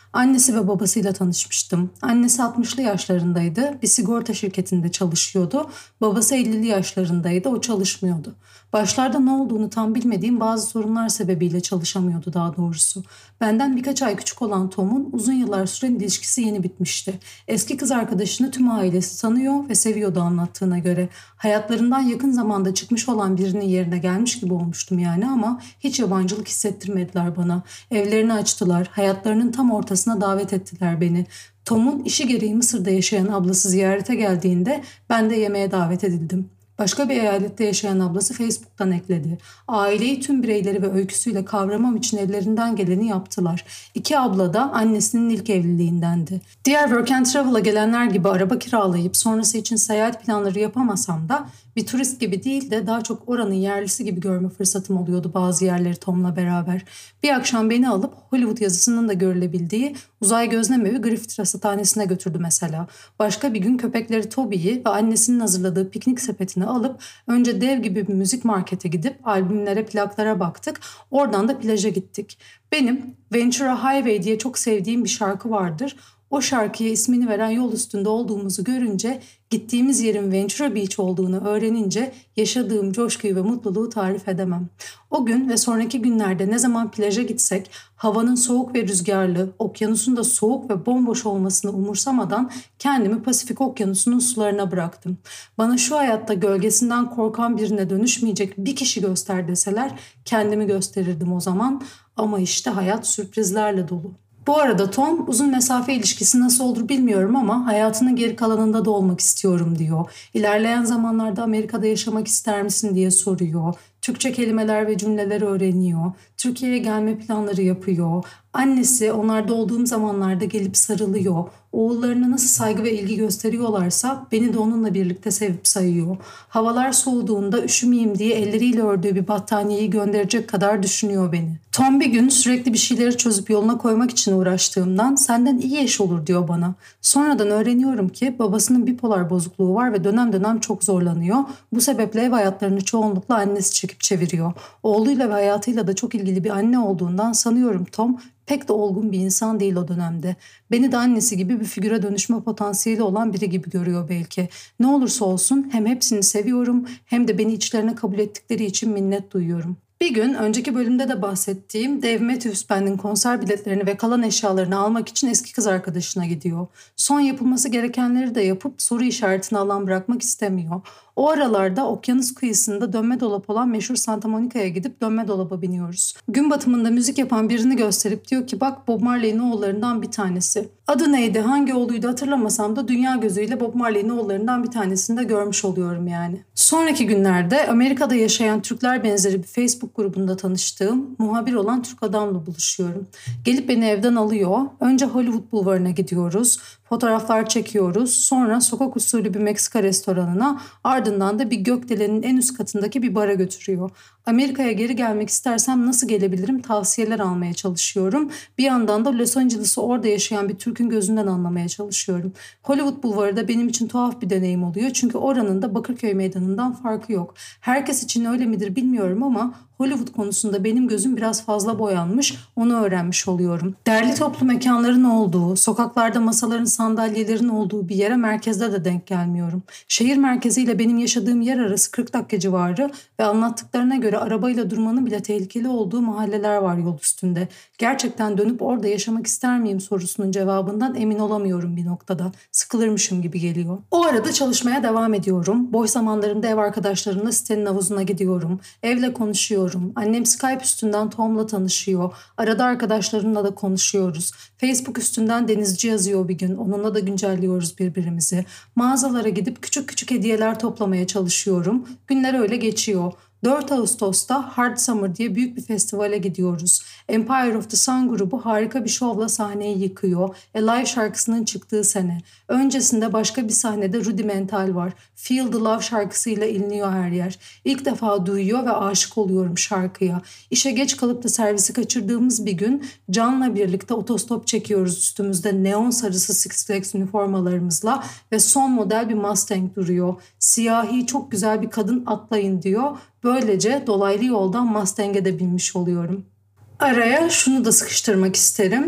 Annesi ve babasıyla tanışmıştım. Annesi 60'lı yaşlarındaydı. Bir sigorta şirketinde çalışıyordu. Babası 50'li yaşlarındaydı. O çalışmıyordu. Başlarda ne olduğunu tam bilmediğim bazı sorunlar sebebiyle çalışamıyordu daha doğrusu. Benden birkaç ay küçük olan Tom'un uzun yıllar süren ilişkisi yeni bitmişti. Eski kız arkadaşını tüm ailesi tanıyor ve seviyordu anlattığına göre. Hayatlarından yakın zamanda çıkmış olan birinin yerine gelmiş gibi olmuştum yani ama hiç yabancılık hissettirmediler bana. Evlerini açtılar, hayatlarının tam ortasına davet ettiler beni. Tom'un işi gereği Mısır'da yaşayan ablası ziyarete geldiğinde ben de yemeğe davet edildim. Başka bir eyalette yaşayan ablası Facebook'tan ekledi. Aileyi tüm bireyleri ve öyküsüyle kavramam için ellerinden geleni yaptılar. İki abla da annesinin ilk evliliğindendi. Diğer Work and Travel'a gelenler gibi araba kiralayıp sonrası için seyahat planları yapamasam da bir turist gibi değil de daha çok oranın yerlisi gibi görme fırsatım oluyordu bazı yerleri Tom'la beraber. Bir akşam beni alıp Hollywood yazısının da görülebildiği uzay gözlem evi Griffith Rasathanesi'ne götürdü mesela. Başka bir gün köpekleri Toby'yi ve annesinin hazırladığı piknik sepetini alıp önce dev gibi bir müzik markete gidip albümlere, plaklara baktık. Oradan da plaja gittik. Benim Ventura Highway diye çok sevdiğim bir şarkı vardır. O şarkıya ismini veren yol üstünde olduğumuzu görünce, gittiğimiz yerin Ventura Beach olduğunu öğrenince yaşadığım coşkuyu ve mutluluğu tarif edemem. O gün ve sonraki günlerde ne zaman plaja gitsek havanın soğuk ve rüzgarlı, okyanusun da soğuk ve bomboş olmasını umursamadan kendimi Pasifik Okyanusu'nun sularına bıraktım. Bana şu hayatta gölgesinden korkan birine dönüşmeyecek bir kişi göster deseler kendimi gösterirdim o zaman ama işte hayat sürprizlerle dolu. Bu arada Tom uzun mesafe ilişkisi nasıl olur bilmiyorum ama hayatının geri kalanında da olmak istiyorum diyor. İlerleyen zamanlarda Amerika'da yaşamak ister misin diye soruyor. Türkçe kelimeler ve cümleler öğreniyor. Türkiye'ye gelme planları yapıyor. Annesi onlarda olduğum zamanlarda gelip sarılıyor. Oğullarına nasıl saygı ve ilgi gösteriyorlarsa beni de onunla birlikte sevip sayıyor. Havalar soğuduğunda üşümeyeyim diye elleriyle ördüğü bir battaniyeyi gönderecek kadar düşünüyor beni. Tom bir gün sürekli bir şeyleri çözüp yoluna koymak için uğraştığımdan senden iyi eş olur diyor bana. Sonradan öğreniyorum ki babasının bipolar bozukluğu var ve dönem dönem çok zorlanıyor. Bu sebeple ev hayatlarını çoğunlukla annesi çekip çeviriyor. Oğluyla ve hayatıyla da çok ilgili bir anne olduğundan sanıyorum Tom pek de olgun bir insan değil o dönemde. Beni de annesi gibi bir figüre dönüşme potansiyeli olan biri gibi görüyor belki. Ne olursa olsun hem hepsini seviyorum hem de beni içlerine kabul ettikleri için minnet duyuyorum. Bir gün önceki bölümde de bahsettiğim Dave Matthews Band'in konser biletlerini ve kalan eşyalarını almak için eski kız arkadaşına gidiyor. Son yapılması gerekenleri de yapıp soru işaretini alan bırakmak istemiyor. O aralarda okyanus kıyısında dönme dolap olan meşhur Santa Monica'ya gidip dönme dolaba biniyoruz. Gün batımında müzik yapan birini gösterip diyor ki bak Bob Marley'in oğullarından bir tanesi. Adı neydi, hangi oğluydu hatırlamasam da dünya gözüyle Bob Marley'in oğullarından bir tanesini de görmüş oluyorum yani. Sonraki günlerde Amerika'da yaşayan Türkler benzeri bir Facebook grubunda tanıştığım muhabir olan Türk adamla buluşuyorum. Gelip beni evden alıyor. Önce Hollywood Bulvarı'na gidiyoruz. Fotoğraflar çekiyoruz. Sonra sokak usulü bir Meksika restoranına, ardından da bir gökdelenin en üst katındaki bir bara götürüyor. Amerika'ya geri gelmek istersem nasıl gelebilirim tavsiyeler almaya çalışıyorum. Bir yandan da Los Angeles'ı orada yaşayan bir Türk'ün gözünden anlamaya çalışıyorum. Hollywood Bulvarı da benim için tuhaf bir deneyim oluyor. Çünkü oranın da Bakırköy Meydanı'ndan farkı yok. Herkes için öyle midir bilmiyorum ama Hollywood konusunda benim gözüm biraz fazla boyanmış, onu öğrenmiş oluyorum. Derli toplu mekanların olduğu, sokaklarda masaların, sandalyelerin olduğu bir yere merkezde de denk gelmiyorum. Şehir merkeziyle benim yaşadığım yer arası 40 dakika civarı ve anlattıklarına göre arabayla durmanın bile tehlikeli olduğu mahalleler var yol üstünde. Gerçekten dönüp orada yaşamak ister miyim sorusunun cevabından emin olamıyorum bir noktada. Sıkılırmışım gibi geliyor. O arada çalışmaya devam ediyorum. Boş zamanlarımda ev arkadaşlarımla sitenin havuzuna gidiyorum. Evle konuşuyorum. Annem Skype üstünden Tom'la tanışıyor. Arada arkadaşlarımla da konuşuyoruz. Facebook üstünden Denizci yazıyor bir gün. Onunla da güncelliyoruz birbirimizi. Mağazalara gidip küçük küçük hediyeler toplamaya çalışıyorum. Günler öyle geçiyor. 4 Ağustos'ta Hard Summer diye büyük bir festivale gidiyoruz. Empire of the Sun grubu harika bir şovla sahneyi yıkıyor. Alive şarkısının çıktığı sene. Öncesinde başka bir sahnede Rudimental var. Feel the Love şarkısıyla inliyor her yer. İlk defa duyuyor ve aşık oluyorum şarkıya. İşe geç kalıp da servisi kaçırdığımız bir gün Can'la birlikte otostop çekiyoruz üstümüzde neon sarısı Six Flags üniformalarımızla ve son model bir Mustang duruyor. Siyahi çok güzel bir kadın atlayın diyor. Böylece dolaylı yoldan Mustang'e de binmiş oluyorum. Araya şunu da sıkıştırmak isterim.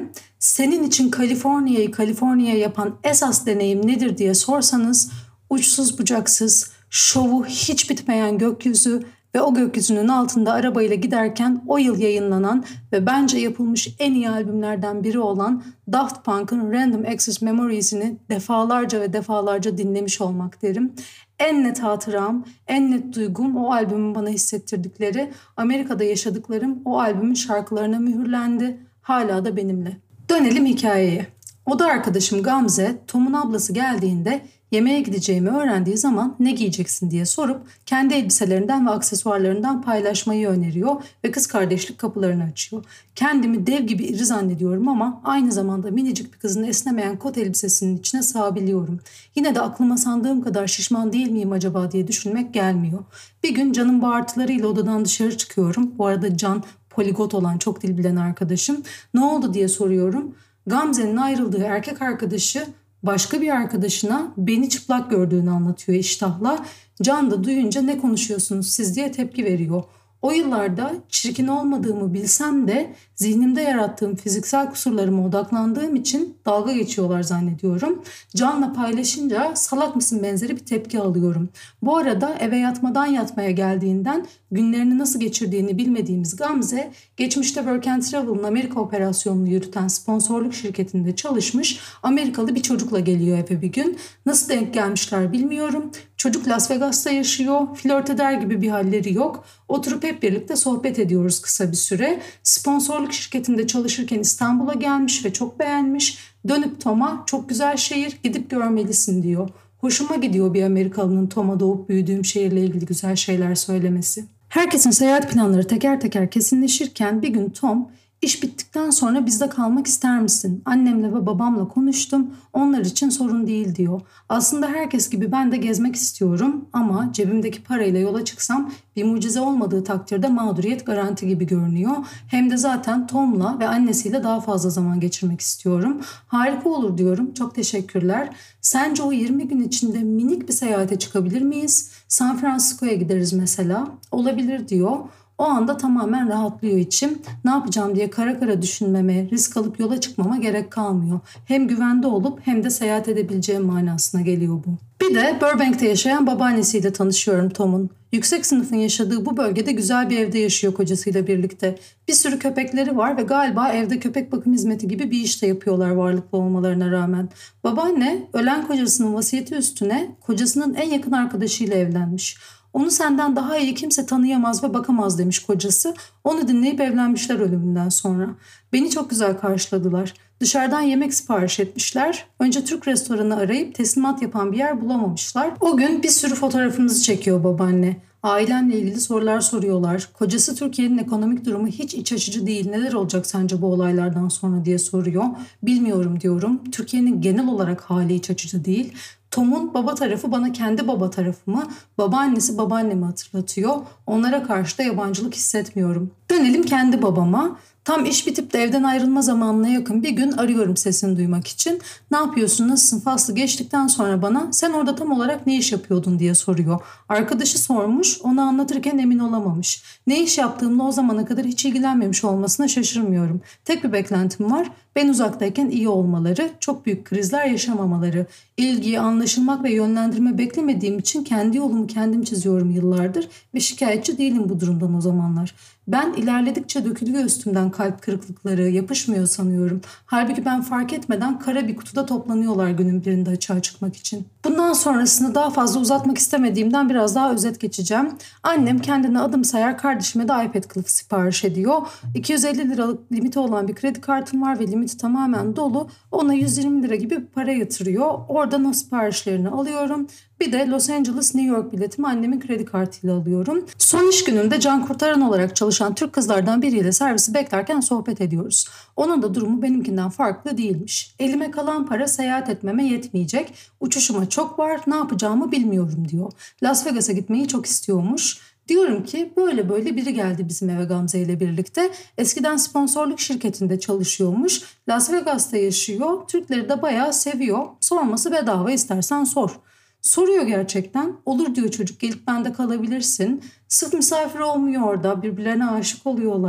senin için Kaliforniya'yı Kaliforniya yapan esas deneyim nedir diye sorsanız uçsuz bucaksız, şovu hiç bitmeyen gökyüzü ve o gökyüzünün altında arabayla giderken o yıl yayınlanan ve bence yapılmış en iyi albümlerden biri olan Daft Punk'ın Random Access Memories'ini defalarca ve defalarca dinlemiş olmak derim. En net hatıram, en net duygum o albümün bana hissettirdikleri, Amerika'da yaşadıklarım o albümün şarkılarına mühürlendi. Hala da benimle. Dönelim hikayeye. Oda arkadaşım Gamze, Tom'un ablası geldiğinde yemeğe gideceğimi öğrendiği zaman ne giyeceksin diye sorup kendi elbiselerinden ve aksesuarlarından paylaşmayı öneriyor ve kız kardeşlik kapılarını açıyor. Kendimi dev gibi iri zannediyorum ama aynı zamanda minicik bir kızın esnemeyen kot elbisesinin içine sığabiliyorum. Yine de aklıma sandığım kadar şişman değil miyim acaba diye düşünmek gelmiyor. Bir gün Can'ın bağırtılarıyla odadan dışarı çıkıyorum. Bu arada Can poligot olan çok dil bilen arkadaşım. Ne oldu diye soruyorum. Gamze'nin ayrıldığı erkek arkadaşı başka bir arkadaşına beni çıplak gördüğünü anlatıyor iştahla. Can da duyunca ne konuşuyorsunuz siz diye tepki veriyor. O yıllarda çirkin olmadığımı bilsem de zihnimde yarattığım fiziksel kusurlarıma odaklandığım için dalga geçiyorlar zannediyorum. Can'la paylaşınca salak mısın benzeri bir tepki alıyorum. Bu arada eve yatmadan yatmaya geldiğinden günlerini nasıl geçirdiğini bilmediğimiz Gamze, geçmişte Work and Travel'ın Amerika operasyonunu yürüten sponsorluk şirketinde çalışmış Amerikalı bir çocukla geliyor eve bir gün. Nasıl denk gelmişler bilmiyorum. Çocuk Las Vegas'ta yaşıyor, flört eder gibi bir halleri yok. Oturup hep birlikte sohbet ediyoruz kısa bir süre. Sponsorluk şirketinde çalışırken İstanbul'a gelmiş ve çok beğenmiş. Dönüp Tom'a çok güzel şehir, gidip görmelisin diyor. Hoşuma gidiyor bir Amerikalının Tom'a doğup büyüdüğüm şehirle ilgili güzel şeyler söylemesi. Herkesin seyahat planları teker teker kesinleşirken bir gün Tom, İş bittikten sonra bizde kalmak ister misin? Annemle ve babamla konuştum. Onlar için sorun değil diyor. Aslında herkes gibi ben de gezmek istiyorum ama cebimdeki parayla yola çıksam bir mucize olmadığı takdirde mağduriyet garanti gibi görünüyor. Hem de zaten Tom'la ve annesiyle daha fazla zaman geçirmek istiyorum. Harika olur diyorum. Çok teşekkürler. Sence o 20 gün içinde minik bir seyahate çıkabilir miyiz? San Francisco'ya gideriz mesela. Olabilir diyor. O anda tamamen rahatlıyor içim. Ne yapacağım diye kara kara düşünmeme, risk alıp yola çıkmama gerek kalmıyor. Hem güvende olup hem de seyahat edebileceğim manasına geliyor bu. Bir de Burbank'te yaşayan babaannesiyle tanışıyorum Tom'un. Yüksek sınıfın yaşadığı bu bölgede güzel bir evde yaşıyor kocasıyla birlikte. Bir sürü köpekleri var ve galiba evde köpek bakım hizmeti gibi bir iş de yapıyorlar varlıklı olmalarına rağmen. Babaanne ölen kocasının vasiyeti üstüne kocasının en yakın arkadaşıyla evlenmiş. Onu senden daha iyi kimse tanıyamaz ve bakamaz demiş kocası. Onu dinleyip evlenmişler ölümünden sonra. Beni çok güzel karşıladılar. Dışarıdan yemek sipariş etmişler. Önce Türk restoranı arayıp teslimat yapan bir yer bulamamışlar. O gün bir sürü fotoğrafımızı çekiyor babaanne. Ailemle ilgili sorular soruyorlar. Kocası Türkiye'nin ekonomik durumu hiç iç açıcı değil. Neler olacak sence bu olaylardan sonra diye soruyor. Bilmiyorum diyorum. Türkiye'nin genel olarak hali iç açıcı değil. Tom'un baba tarafı bana kendi baba tarafımı, babaannesi babaannemi hatırlatıyor. Onlara karşı da yabancılık hissetmiyorum. Dönelim kendi babama. Tam iş bitip de evden ayrılma zamanına yakın bir gün arıyorum sesini duymak için. Ne yapıyorsun, nasılsın faslı geçtikten sonra bana sen orada tam olarak ne iş yapıyordun diye soruyor. Arkadaşı sormuş, onu anlatırken emin olamamış. Ne iş yaptığımla o zamana kadar hiç ilgilenmemiş olmasına şaşırmıyorum. Tek bir beklentim var. Ben uzaktayken iyi olmaları, çok büyük krizler yaşamamaları. İlgi, anlaşılmak ve yönlendirme beklemediğim için kendi yolumu kendim çiziyorum yıllardır ve şikayetçi değilim bu durumdan o zamanlar. Ben ilerledikçe dökülüyor üstümden kalp kırıklıkları, yapışmıyor sanıyorum. Halbuki ben fark etmeden kara bir kutuda toplanıyorlar günün birinde açığa çıkmak için. Bundan sonrasını daha fazla uzatmak istemediğimden biraz daha özet geçeceğim. Annem kendine adım sayar, kardeşime de iPad kılıfı sipariş ediyor. 250 liralık limiti olan bir kredi kartım var ve limiti tamamen dolu. Ona 120 lira gibi bir para yatırıyor. Oradan o siparişlerini alıyorum. Bir de Los Angeles New York biletimi annemin kredi kartıyla alıyorum. Son iş günümde can kurtaran olarak çalışan Türk kızlardan biriyle servisi beklerken sohbet ediyoruz. Onun da durumu benimkinden farklı değilmiş. Elime kalan para seyahat etmeme yetmeyecek. Uçuşuma çok var, ne yapacağımı bilmiyorum diyor. Las Vegas'a gitmeyi çok istiyormuş. Diyorum ki böyle böyle biri geldi bizim eve Gamze ile birlikte. Eskiden sponsorluk şirketinde çalışıyormuş. Las Vegas'ta yaşıyor. Türkleri de bayağı seviyor. Sorması bedava, istersen sor. Soruyor gerçekten. Olur diyor çocuk, gelip bende kalabilirsin. Sırf misafir olmuyor orada. Birbirlerine aşık oluyorlar.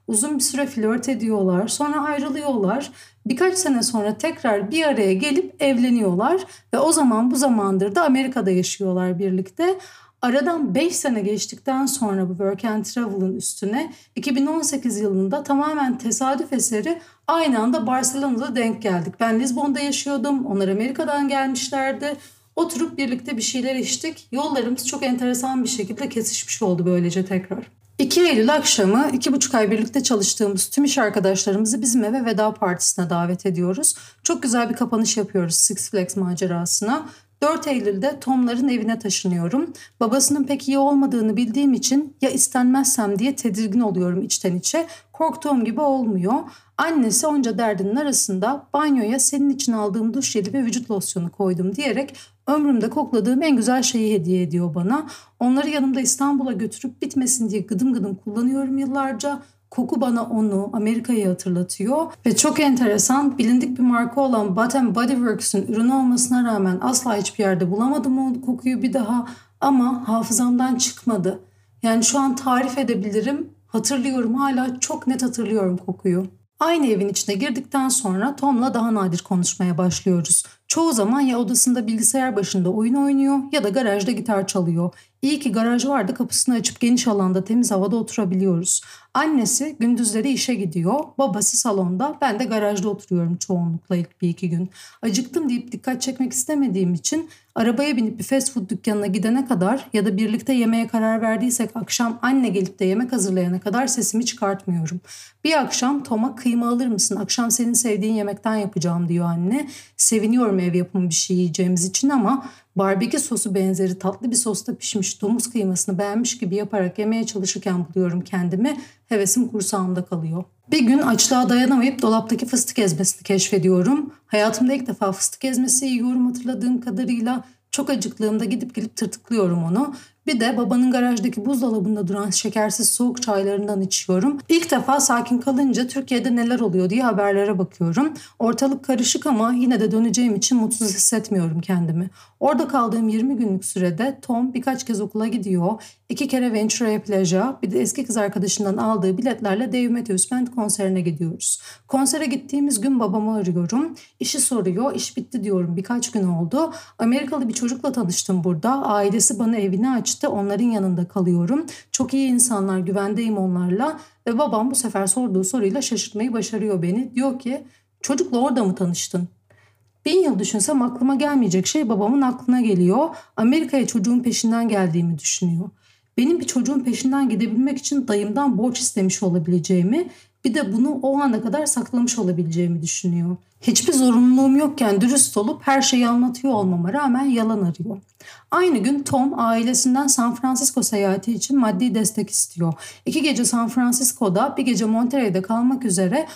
Uzun bir süre flört ediyorlar, sonra ayrılıyorlar. Birkaç sene sonra tekrar bir araya gelip evleniyorlar ve o zaman bu zamandır da Amerika'da yaşıyorlar birlikte. Aradan 5 sene geçtikten sonra bu Work and Travel'ın üstüne 2018 yılında tamamen tesadüf eseri aynı anda Barcelona'da denk geldik. Ben Lizbon'da yaşıyordum, onlar Amerika'dan gelmişlerdi. Oturup birlikte bir şeyler içtik. Yollarımız çok enteresan bir şekilde kesişmiş oldu böylece tekrar. 2 Eylül akşamı 2,5 ay birlikte çalıştığımız tüm iş arkadaşlarımızı bizim eve veda partisine davet ediyoruz. Çok güzel bir kapanış yapıyoruz Six Flags macerasına. 4 Eylül'de Tom'ların evine taşınıyorum. Babasının pek iyi olmadığını bildiğim için ya istenmezsem diye tedirgin oluyorum içten içe. Korktuğum gibi olmuyor. Annesi onca derdinin arasında banyoya senin için aldığım duş jeli ve vücut losyonu koydum diyerek ömrümde kokladığım en güzel şeyi hediye ediyor bana. Onları yanımda İstanbul'a götürüp bitmesin diye gıdım gıdım kullanıyorum yıllarca. Koku bana onu, Amerika'yı hatırlatıyor ve çok enteresan, bilindik bir marka olan Bath Body Works'ün ürünü olmasına rağmen asla hiçbir yerde bulamadım o kokuyu bir daha, ama hafızamdan çıkmadı. Yani şu an tarif edebilirim, hatırlıyorum, hala çok net hatırlıyorum kokuyu. Aynı evin içine girdikten sonra Tom'la daha nadir konuşmaya başlıyoruz. Çoğu zaman ya odasında bilgisayar başında oyun oynuyor ya da garajda gitar çalıyor. İyi ki garaj vardı, kapısını açıp geniş alanda temiz havada oturabiliyoruz. Annesi gündüzleri işe gidiyor, babası salonda, ben de garajda oturuyorum çoğunlukla ilk 1-2 gün. Acıktım deyip dikkat çekmek istemediğim için arabaya binip bir fast food dükkanına gidene kadar ya da birlikte yemeğe karar verdiysek akşam anne gelip de yemek hazırlayana kadar sesimi çıkartmıyorum. Bir akşam Tom'a kıyma alır mısın, akşam senin sevdiğin yemekten yapacağım diyor anne. Seviniyorum ev yapımı bir şey yiyeceğimiz için ama barbekü sosu benzeri tatlı bir sosta pişmiş domuz kıymasını beğenmiş gibi yaparak yemeye çalışırken buluyorum kendimi. Hevesim kursağımda kalıyor. Bir gün açlığa dayanamayıp dolaptaki fıstık ezmesini keşfediyorum. Hayatımda ilk defa fıstık ezmesi yiyorum hatırladığım kadarıyla. Çok acıktığımda gidip gelip tırtıklıyorum onu. Bir de babanın garajdaki buzdolabında duran şekersiz soğuk çaylarından içiyorum. İlk defa sakin kalınca Türkiye'de neler oluyor diye haberlere bakıyorum. Ortalık karışık ama yine de döneceğim için mutsuz hissetmiyorum kendimi. Orada kaldığım 20 günlük sürede Tom birkaç kez okula gidiyor. 2 kere Ventura'ya plaja, bir de eski kız arkadaşından aldığı biletlerle Dave Matthews Band konserine gidiyoruz. Konsere gittiğimiz gün babamı arıyorum. İşi soruyor, iş bitti diyorum, birkaç gün oldu. Amerikalı bir çocukla tanıştım burada. Ailesi bana evini açtı, onların yanında kalıyorum. Çok iyi insanlar, güvendeyim onlarla. Ve babam bu sefer sorduğu soruyla şaşırtmayı başarıyor beni. Diyor ki, çocukla orada mı tanıştın? 1000 yıl düşünsem aklıma gelmeyecek şey babamın aklına geliyor. Amerika'ya çocuğun peşinden geldiğimi düşünüyor. Benim bir çocuğun peşinden gidebilmek için dayımdan borç istemiş olabileceğimi, bir de bunu o ana kadar saklamış olabileceğimi düşünüyor. Hiçbir zorunluluğum yokken dürüst olup her şeyi anlatıyor olmama rağmen yalan arıyor. Aynı gün Tom ailesinden San Francisco seyahati için maddi destek istiyor. 2 gece San Francisco'da, bir gece Monterey'de kalmak üzere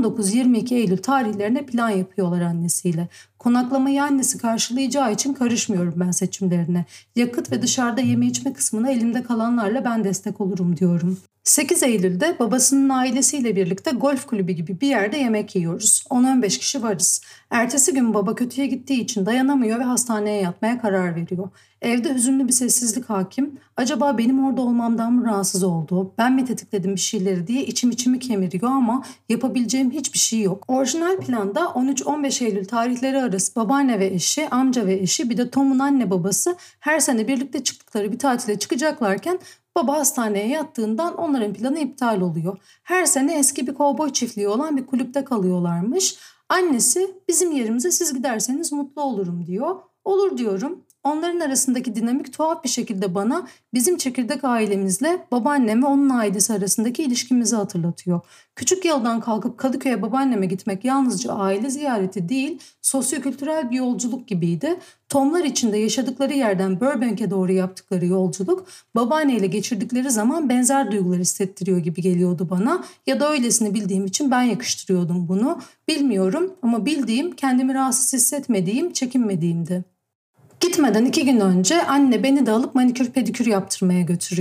19-22 Eylül tarihlerine plan yapıyorlar annesiyle. Konaklamayı annesi karşılayacağı için karışmıyorum ben seçimlerine. Yakıt ve dışarıda yeme içme kısmına elimde kalanlarla ben destek olurum diyorum. 8 Eylül'de babasının ailesiyle birlikte golf kulübü gibi bir yerde yemek yiyoruz. 10-15 kişi varız. Ertesi gün baba kötüye gittiği için dayanamıyor ve hastaneye yatmaya karar veriyor. Evde hüzünlü bir sessizlik hakim. Acaba benim orada olmamdan mı rahatsız oldu? Ben mi tetikledim bir şeyleri diye içimi kemiriyor ama yapabileceğim hiçbir şey yok. Orijinal planda 13-15 Eylül tarihleri arası babaanne ve eşi, amca ve eşi, bir de Tom'un anne babası her sene birlikte çıktıkları bir tatile çıkacaklarken baba hastaneye yattığından onların planı iptal oluyor. Her sene eski bir kovboy çiftliği olan bir kulüpte kalıyorlarmış. Annesi bizim yerimize siz giderseniz mutlu olurum diyor. Olur diyorum. Onların arasındaki dinamik tuhaf bir şekilde bana bizim çekirdek ailemizle babaannem ve onun ailesi arasındaki ilişkimizi hatırlatıyor. Küçük yoldan kalkıp Kadıköy'e babaanneme gitmek yalnızca aile ziyareti değil, sosyokültürel bir yolculuk gibiydi. Tomlar için de yaşadıkları yerden Burbank'e doğru yaptıkları yolculuk babaanneyle geçirdikleri zaman benzer duygular hissettiriyor gibi geliyordu bana. Ya da öylesini bildiğim için ben yakıştırıyordum bunu. Bilmiyorum ama bildiğim, kendimi rahatsız hissetmediğim, çekinmediğimdi. Gitmeden 2 gün önce anne beni de alıp manikür pedikür yaptırmaya götürüyor.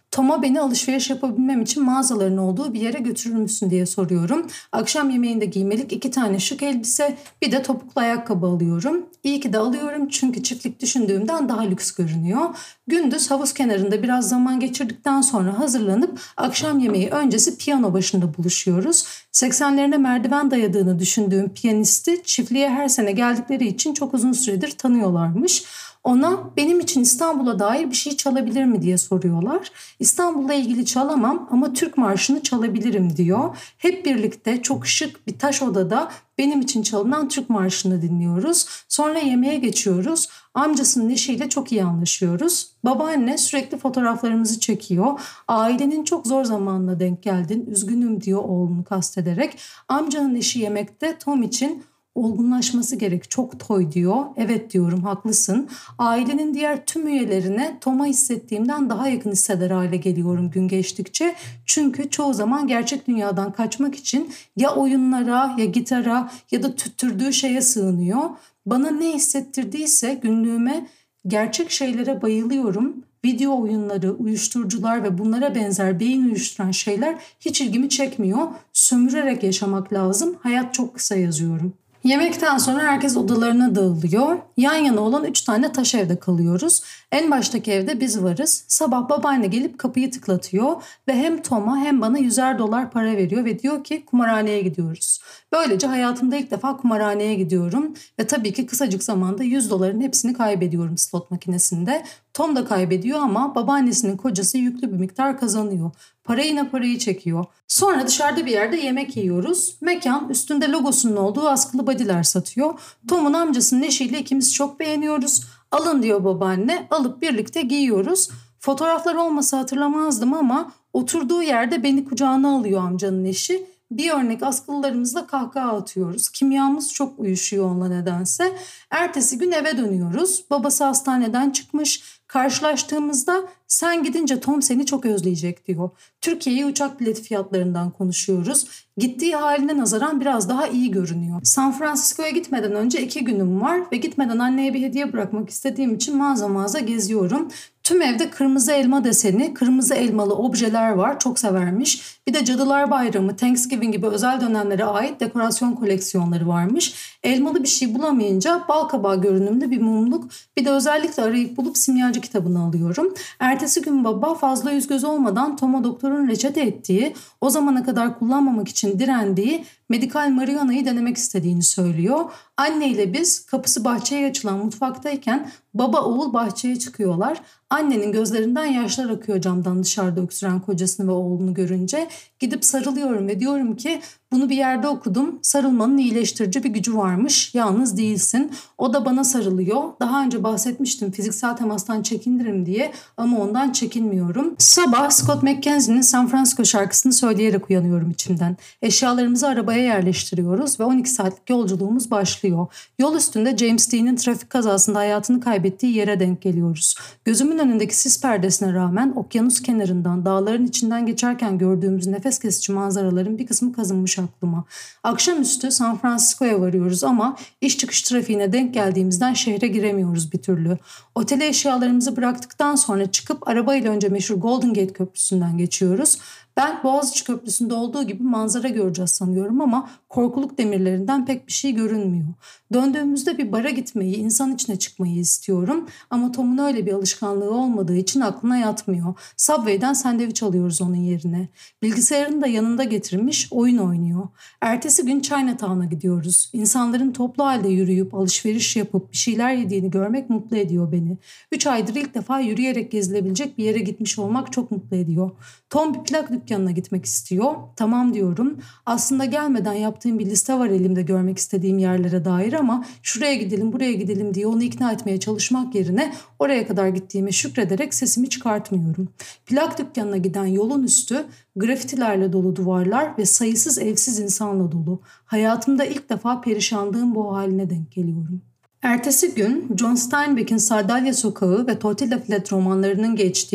Tom'a beni alışveriş yapabilmem için mağazaların olduğu bir yere götürür müsün diye soruyorum. Akşam yemeğinde giymelik 2 tane şık elbise, bir de topuklu ayakkabı alıyorum. İyi ki de alıyorum çünkü çiftlik düşündüğümden daha lüks görünüyor. Gündüz havuz kenarında biraz zaman geçirdikten sonra hazırlanıp akşam yemeği öncesi piyano başında buluşuyoruz. 80'lerine merdiven dayadığını düşündüğüm piyanisti çiftliğe her sene geldikleri için çok uzun süredir tanıyorlarmış. Ona benim için İstanbul'a dair bir şey çalabilir mi diye soruyorlar. İstanbul'la ilgili çalamam ama Türk Marşı'nı çalabilirim diyor. Hep birlikte çok şık bir taş odada benim için çalınan Türk Marşı'nı dinliyoruz. Sonra yemeğe geçiyoruz. Amcasının eşiyle çok iyi anlaşıyoruz. Babaanne sürekli fotoğraflarımızı çekiyor. Ailenin çok zor zamanına denk geldin, üzgünüm diyor oğlunu kastederek. Amcanın eşi yemekte Tom için olgunlaşması gerek, çok toy diyor. Evet diyorum, haklısın. Ailenin diğer tüm üyelerine Tom'a hissettiğimden daha yakın hisseder hale geliyorum gün geçtikçe. Çünkü çoğu zaman gerçek dünyadan kaçmak için ya oyunlara ya gitara ya da tüttürdüğü şeye sığınıyor. Bana ne hissettirdiyse günlüğüme gerçek şeylere bayılıyorum. Video oyunları, uyuşturucular ve bunlara benzer beyin uyuşturan şeyler hiç ilgimi çekmiyor. Sömürerek yaşamak lazım. Hayat çok kısa yazıyorum. Yemekten sonra herkes odalarına dağılıyor. Yan yana olan 3 tane taş evde kalıyoruz. En baştaki evde biz varız. Sabah babaanne gelip kapıyı tıklatıyor ve hem Tom'a hem bana $100 para veriyor ve diyor ki kumarhaneye gidiyoruz. Böylece hayatımda ilk defa kumarhaneye gidiyorum ve tabii ki kısacık zamanda $100'ın hepsini kaybediyorum slot makinesinde. Tom da kaybediyor ama babaannesinin kocası yüklü bir miktar kazanıyor. Para yine parayı çekiyor. Sonra dışarıda bir yerde yemek yiyoruz. Mekan üstünde logosunun olduğu askılı body'ler satıyor. Tom'un amcasının eşiyle ikimiz çok beğeniyoruz. Alın diyor babaanne. Alıp birlikte giyiyoruz. Fotoğraflar olmasa hatırlamazdım ama oturduğu yerde beni kucağına alıyor amcanın eşi. Bir örnek askılılarımızla kahkaha atıyoruz. Kimyamız çok uyuşuyor onunla nedense. Ertesi gün eve dönüyoruz. Babası hastaneden çıkmış. Karşılaştığımızda sen gidince Tom seni çok özleyecek diyor. Türkiye'yi uçak bileti fiyatlarından konuşuyoruz. Gittiği haline nazaran biraz daha iyi görünüyor. San Francisco'ya gitmeden önce 2 günüm var ve gitmeden anneye bir hediye bırakmak istediğim için mağaza mağaza geziyorum. Tüm evde kırmızı elma deseni, kırmızı elmalı objeler var. Çok severmiş. Bir de Cadılar Bayramı, Thanksgiving gibi özel dönemlere ait dekorasyon koleksiyonları varmış. Elmalı bir şey bulamayınca bal kabağı görünümlü bir mumluk, bir de özellikle arayıp bulup simyacı kitabını alıyorum. Ertesi gün baba fazla yüz göz olmadan Tom'a doktorun reçete ettiği, o zamana kadar kullanmamak için direndiği medikal marihuana'yı denemek istediğini söylüyor. Anne ile biz kapısı bahçeye açılan mutfaktayken baba oğul bahçeye çıkıyorlar. Annenin gözlerinden yaşlar akıyor camdan dışarıda öksüren kocasını ve oğlunu görünce. Gidip sarılıyorum ve diyorum ki bunu bir yerde okudum. Sarılmanın iyileştirici bir gücü varmış. Yalnız değilsin. O da bana sarılıyor. Daha önce bahsetmiştim fiziksel temastan çekinirim diye ama ondan çekinmiyorum. Sabah Scott McKenzie'nin San Francisco şarkısını söyleyerek uyanıyorum içimden. Eşyalarımızı arabaya yerleştiriyoruz ve 12 saatlik yolculuğumuz başlıyor. Yol üstünde James Dean'in trafik kazasında hayatını kaybettiği yere denk geliyoruz. Gözümün önündeki sis perdesine rağmen okyanus kenarından, dağların içinden geçerken gördüğümüz nefes kesici manzaraların bir kısmı kazınmış aklıma. Akşamüstü San Francisco'ya varıyoruz ama iş çıkış trafiğine denk geldiğimizden şehre giremiyoruz bir türlü. Otele eşyalarımızı bıraktıktan sonra çıkıp arabayla önce meşhur Golden Gate Köprüsü'nden geçiyoruz. Ben Boğaziçi Köprüsü'nde olduğu gibi manzara göreceğiz sanıyorum ama korkuluk demirlerinden pek bir şey görünmüyor. Döndüğümüzde bir bara gitmeyi, insan içine çıkmayı istiyorum ama Tom'un öyle bir alışkanlığı olmadığı için aklına yatmıyor. Subway'den sandviç alıyoruz onun yerine. Bilgisayarını da yanında getirmiş, oyun oynuyor. Ertesi gün Chinatown'a gidiyoruz. İnsanların toplu halde yürüyüp alışveriş yapıp bir şeyler yediğini görmek mutlu ediyor beni. 3 aydır ilk defa yürüyerek gezilebilecek bir yere gitmiş olmak çok mutlu ediyor. Tom bir plak dükkanına gitmek istiyor. Tamam diyorum. Aslında gelmeden yaptığım bir liste var elimde görmek istediğim yerlere dair ama şuraya gidelim buraya gidelim diye onu ikna etmeye çalışmak yerine oraya kadar gittiğime şükrederek sesimi çıkartmıyorum. Plak dükkanına giden yolun üstü grafitilerle dolu duvarlar ve sayısız evsiz insanla dolu. Hayatımda ilk defa perişanlığın bu haline denk geliyorum. Ertesi gün John Steinbeck'in Sardalya Sokağı ve Tortilla Filet romanlarının geçtiği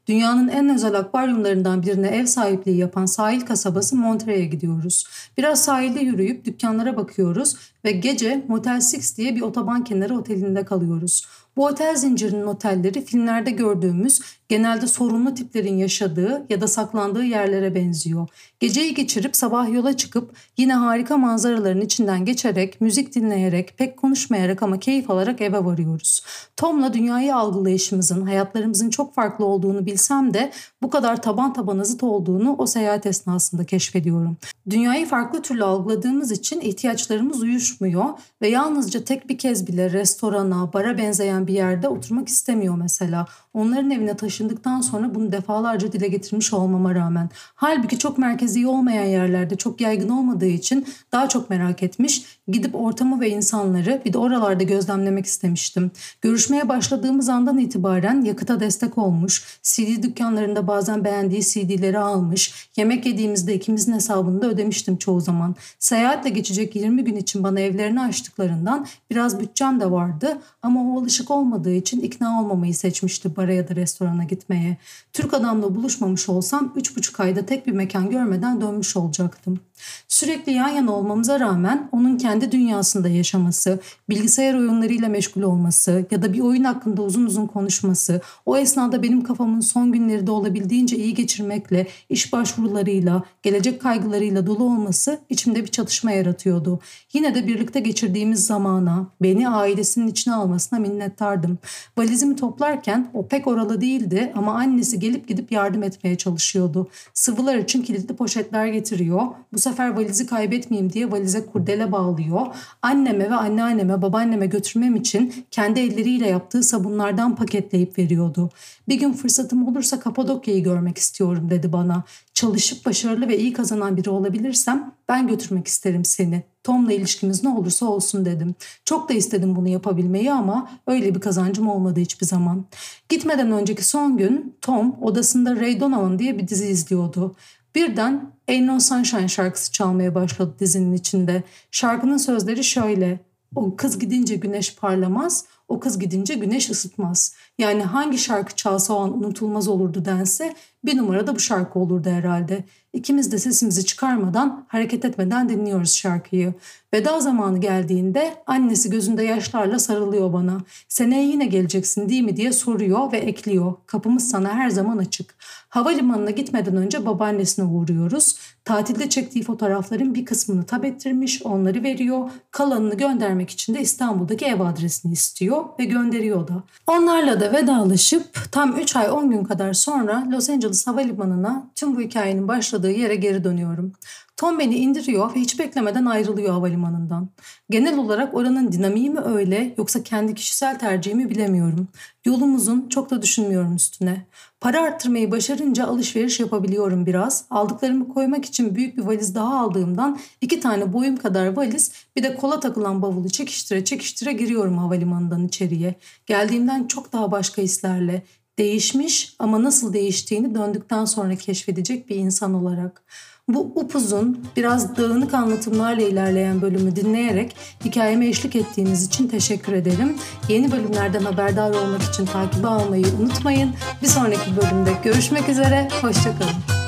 Dünyanın en özel akvaryumlarından birine ev sahipliği yapan sahil kasabası Monterey'e gidiyoruz. Biraz sahilde yürüyüp dükkanlara bakıyoruz ve gece Motel Six diye bir otoban kenarı otelinde kalıyoruz. Bu otel zincirinin otelleri filmlerde gördüğümüz genelde sorunlu tiplerin yaşadığı ya da saklandığı yerlere benziyor. Geceyi geçirip sabah yola çıkıp yine harika manzaraların içinden geçerek, müzik dinleyerek, pek konuşmayarak ama keyif alarak eve varıyoruz. Tom'la dünyayı algılayışımızın, hayatlarımızın çok farklı olduğunu bilsem de bu kadar taban tabana zıt olduğunu o seyahat esnasında keşfediyorum. Dünyayı farklı türlü algıladığımız için ihtiyaçlarımız uyuşmuyor ve yalnızca tek bir kez bile restorana, bara benzeyen bir yerde oturmak istemiyor mesela. Onların evine taşındıktan sonra bunu defalarca dile getirmiş olmama rağmen. Halbuki çok merkezi olmayan yerlerde çok yaygın olmadığı için daha çok merak etmiş, gidip ortamı ve insanları bir de oralarda gözlemlemek istemiştim. Görüşmeye başladığımız andan itibaren yakıta destek olmuş, CD dükkanlarında bazen beğendiği CD'leri almış, yemek yediğimizde ikimizin hesabını da ödemiştim çoğu zaman. Seyahatle geçecek 20 gün için bana evlerini açtıklarından biraz bütçem de vardı ama o alışık olmadığı için ikna olmamayı seçmişti bara ya da restorana gitmeye. Türk adamla buluşmamış olsam 3,5 ayda tek bir mekan görmeden dönmüş olacaktım. Sürekli yan yana olmamıza rağmen onun kendi dünyasında yaşaması, bilgisayar oyunlarıyla meşgul olması ya da bir oyun hakkında uzun uzun konuşması, o esnada benim kafamın son günleri de olabildiğince iyi geçirmekle, iş başvurularıyla, gelecek kaygılarıyla dolu olması içimde bir çatışma yaratıyordu. Yine de birlikte geçirdiğimiz zamana, beni ailesinin içine almasına minnettardım. Valizimi toplarken o pek oralı değildi ama annesi gelip gidip yardım etmeye çalışıyordu. Sıvılar için kilitli poşetler getiriyor. Bu sefer valizi kaybetmeyeyim diye valize kurdele bağlıyor. Anneme ve anneanneme, babaanneme götürmem için kendi elleriyle yaptığı sabunlardan paketleyip veriyordu. Bir gün fırsatım olursa Kapadokya'yı görmek istiyorum dedi bana. Çalışıp başarılı ve iyi kazanan biri olabilirsem ben götürmek isterim seni. Tom'la ilişkimiz ne olursa olsun dedim. Çok da istedim bunu yapabilmeyi ama öyle bir kazancım olmadı hiçbir zaman. Gitmeden önceki son gün Tom odasında Ray Donovan diye bir dizi izliyordu. Birden Ain't No Sunshine şarkısı çalmaya başladı dizinin içinde. Şarkının sözleri şöyle: o kız gidince güneş parlamaz, o kız gidince güneş ısıtmaz. Yani hangi şarkı çalsa o an unutulmaz olurdu dense bir numarada bu şarkı olurdu herhalde. İkimiz de sesimizi çıkarmadan, hareket etmeden dinliyoruz şarkıyı. Veda zamanı geldiğinde annesi gözünde yaşlarla sarılıyor bana. Seneye yine geleceksin değil mi diye soruyor ve ekliyor. Kapımız sana her zaman açık. Havalimanına gitmeden önce babaannesine uğruyoruz. Tatilde çektiği fotoğrafların bir kısmını tab ettirmiş, onları veriyor. Kalanını göndermek için de İstanbul'daki ev adresini istiyor ve gönderiyor da. Onlarla da vedalaşıp tam 3 ay 10 gün kadar sonra Los Angeles Havalimanı'na tüm bu hikayenin başladığı yere geri dönüyorum. Tom beni indiriyor ve hiç beklemeden ayrılıyor havalimanından. Genel olarak oranın dinamiği mi öyle yoksa kendi kişisel tercihimi bilemiyorum. Yolumuzun çok da düşünmüyorum üstüne. Para arttırmayı başarınca alışveriş yapabiliyorum biraz. Aldıklarımı koymak için büyük bir valiz daha aldığımdan 2 tane boyum kadar valiz bir de kola takılan bavulu çekiştire çekiştire giriyorum havalimanından içeriye. Geldiğimden çok daha başka hislerle. Değişmiş ama nasıl değiştiğini döndükten sonra keşfedecek bir insan olarak. Bu upuzun, biraz dağınık anlatımlarla ilerleyen bölümü dinleyerek hikayeme eşlik ettiğiniz için teşekkür ederim. Yeni bölümlerden haberdar olmak için takibi almayı unutmayın. Bir sonraki bölümde görüşmek üzere, hoşça kalın.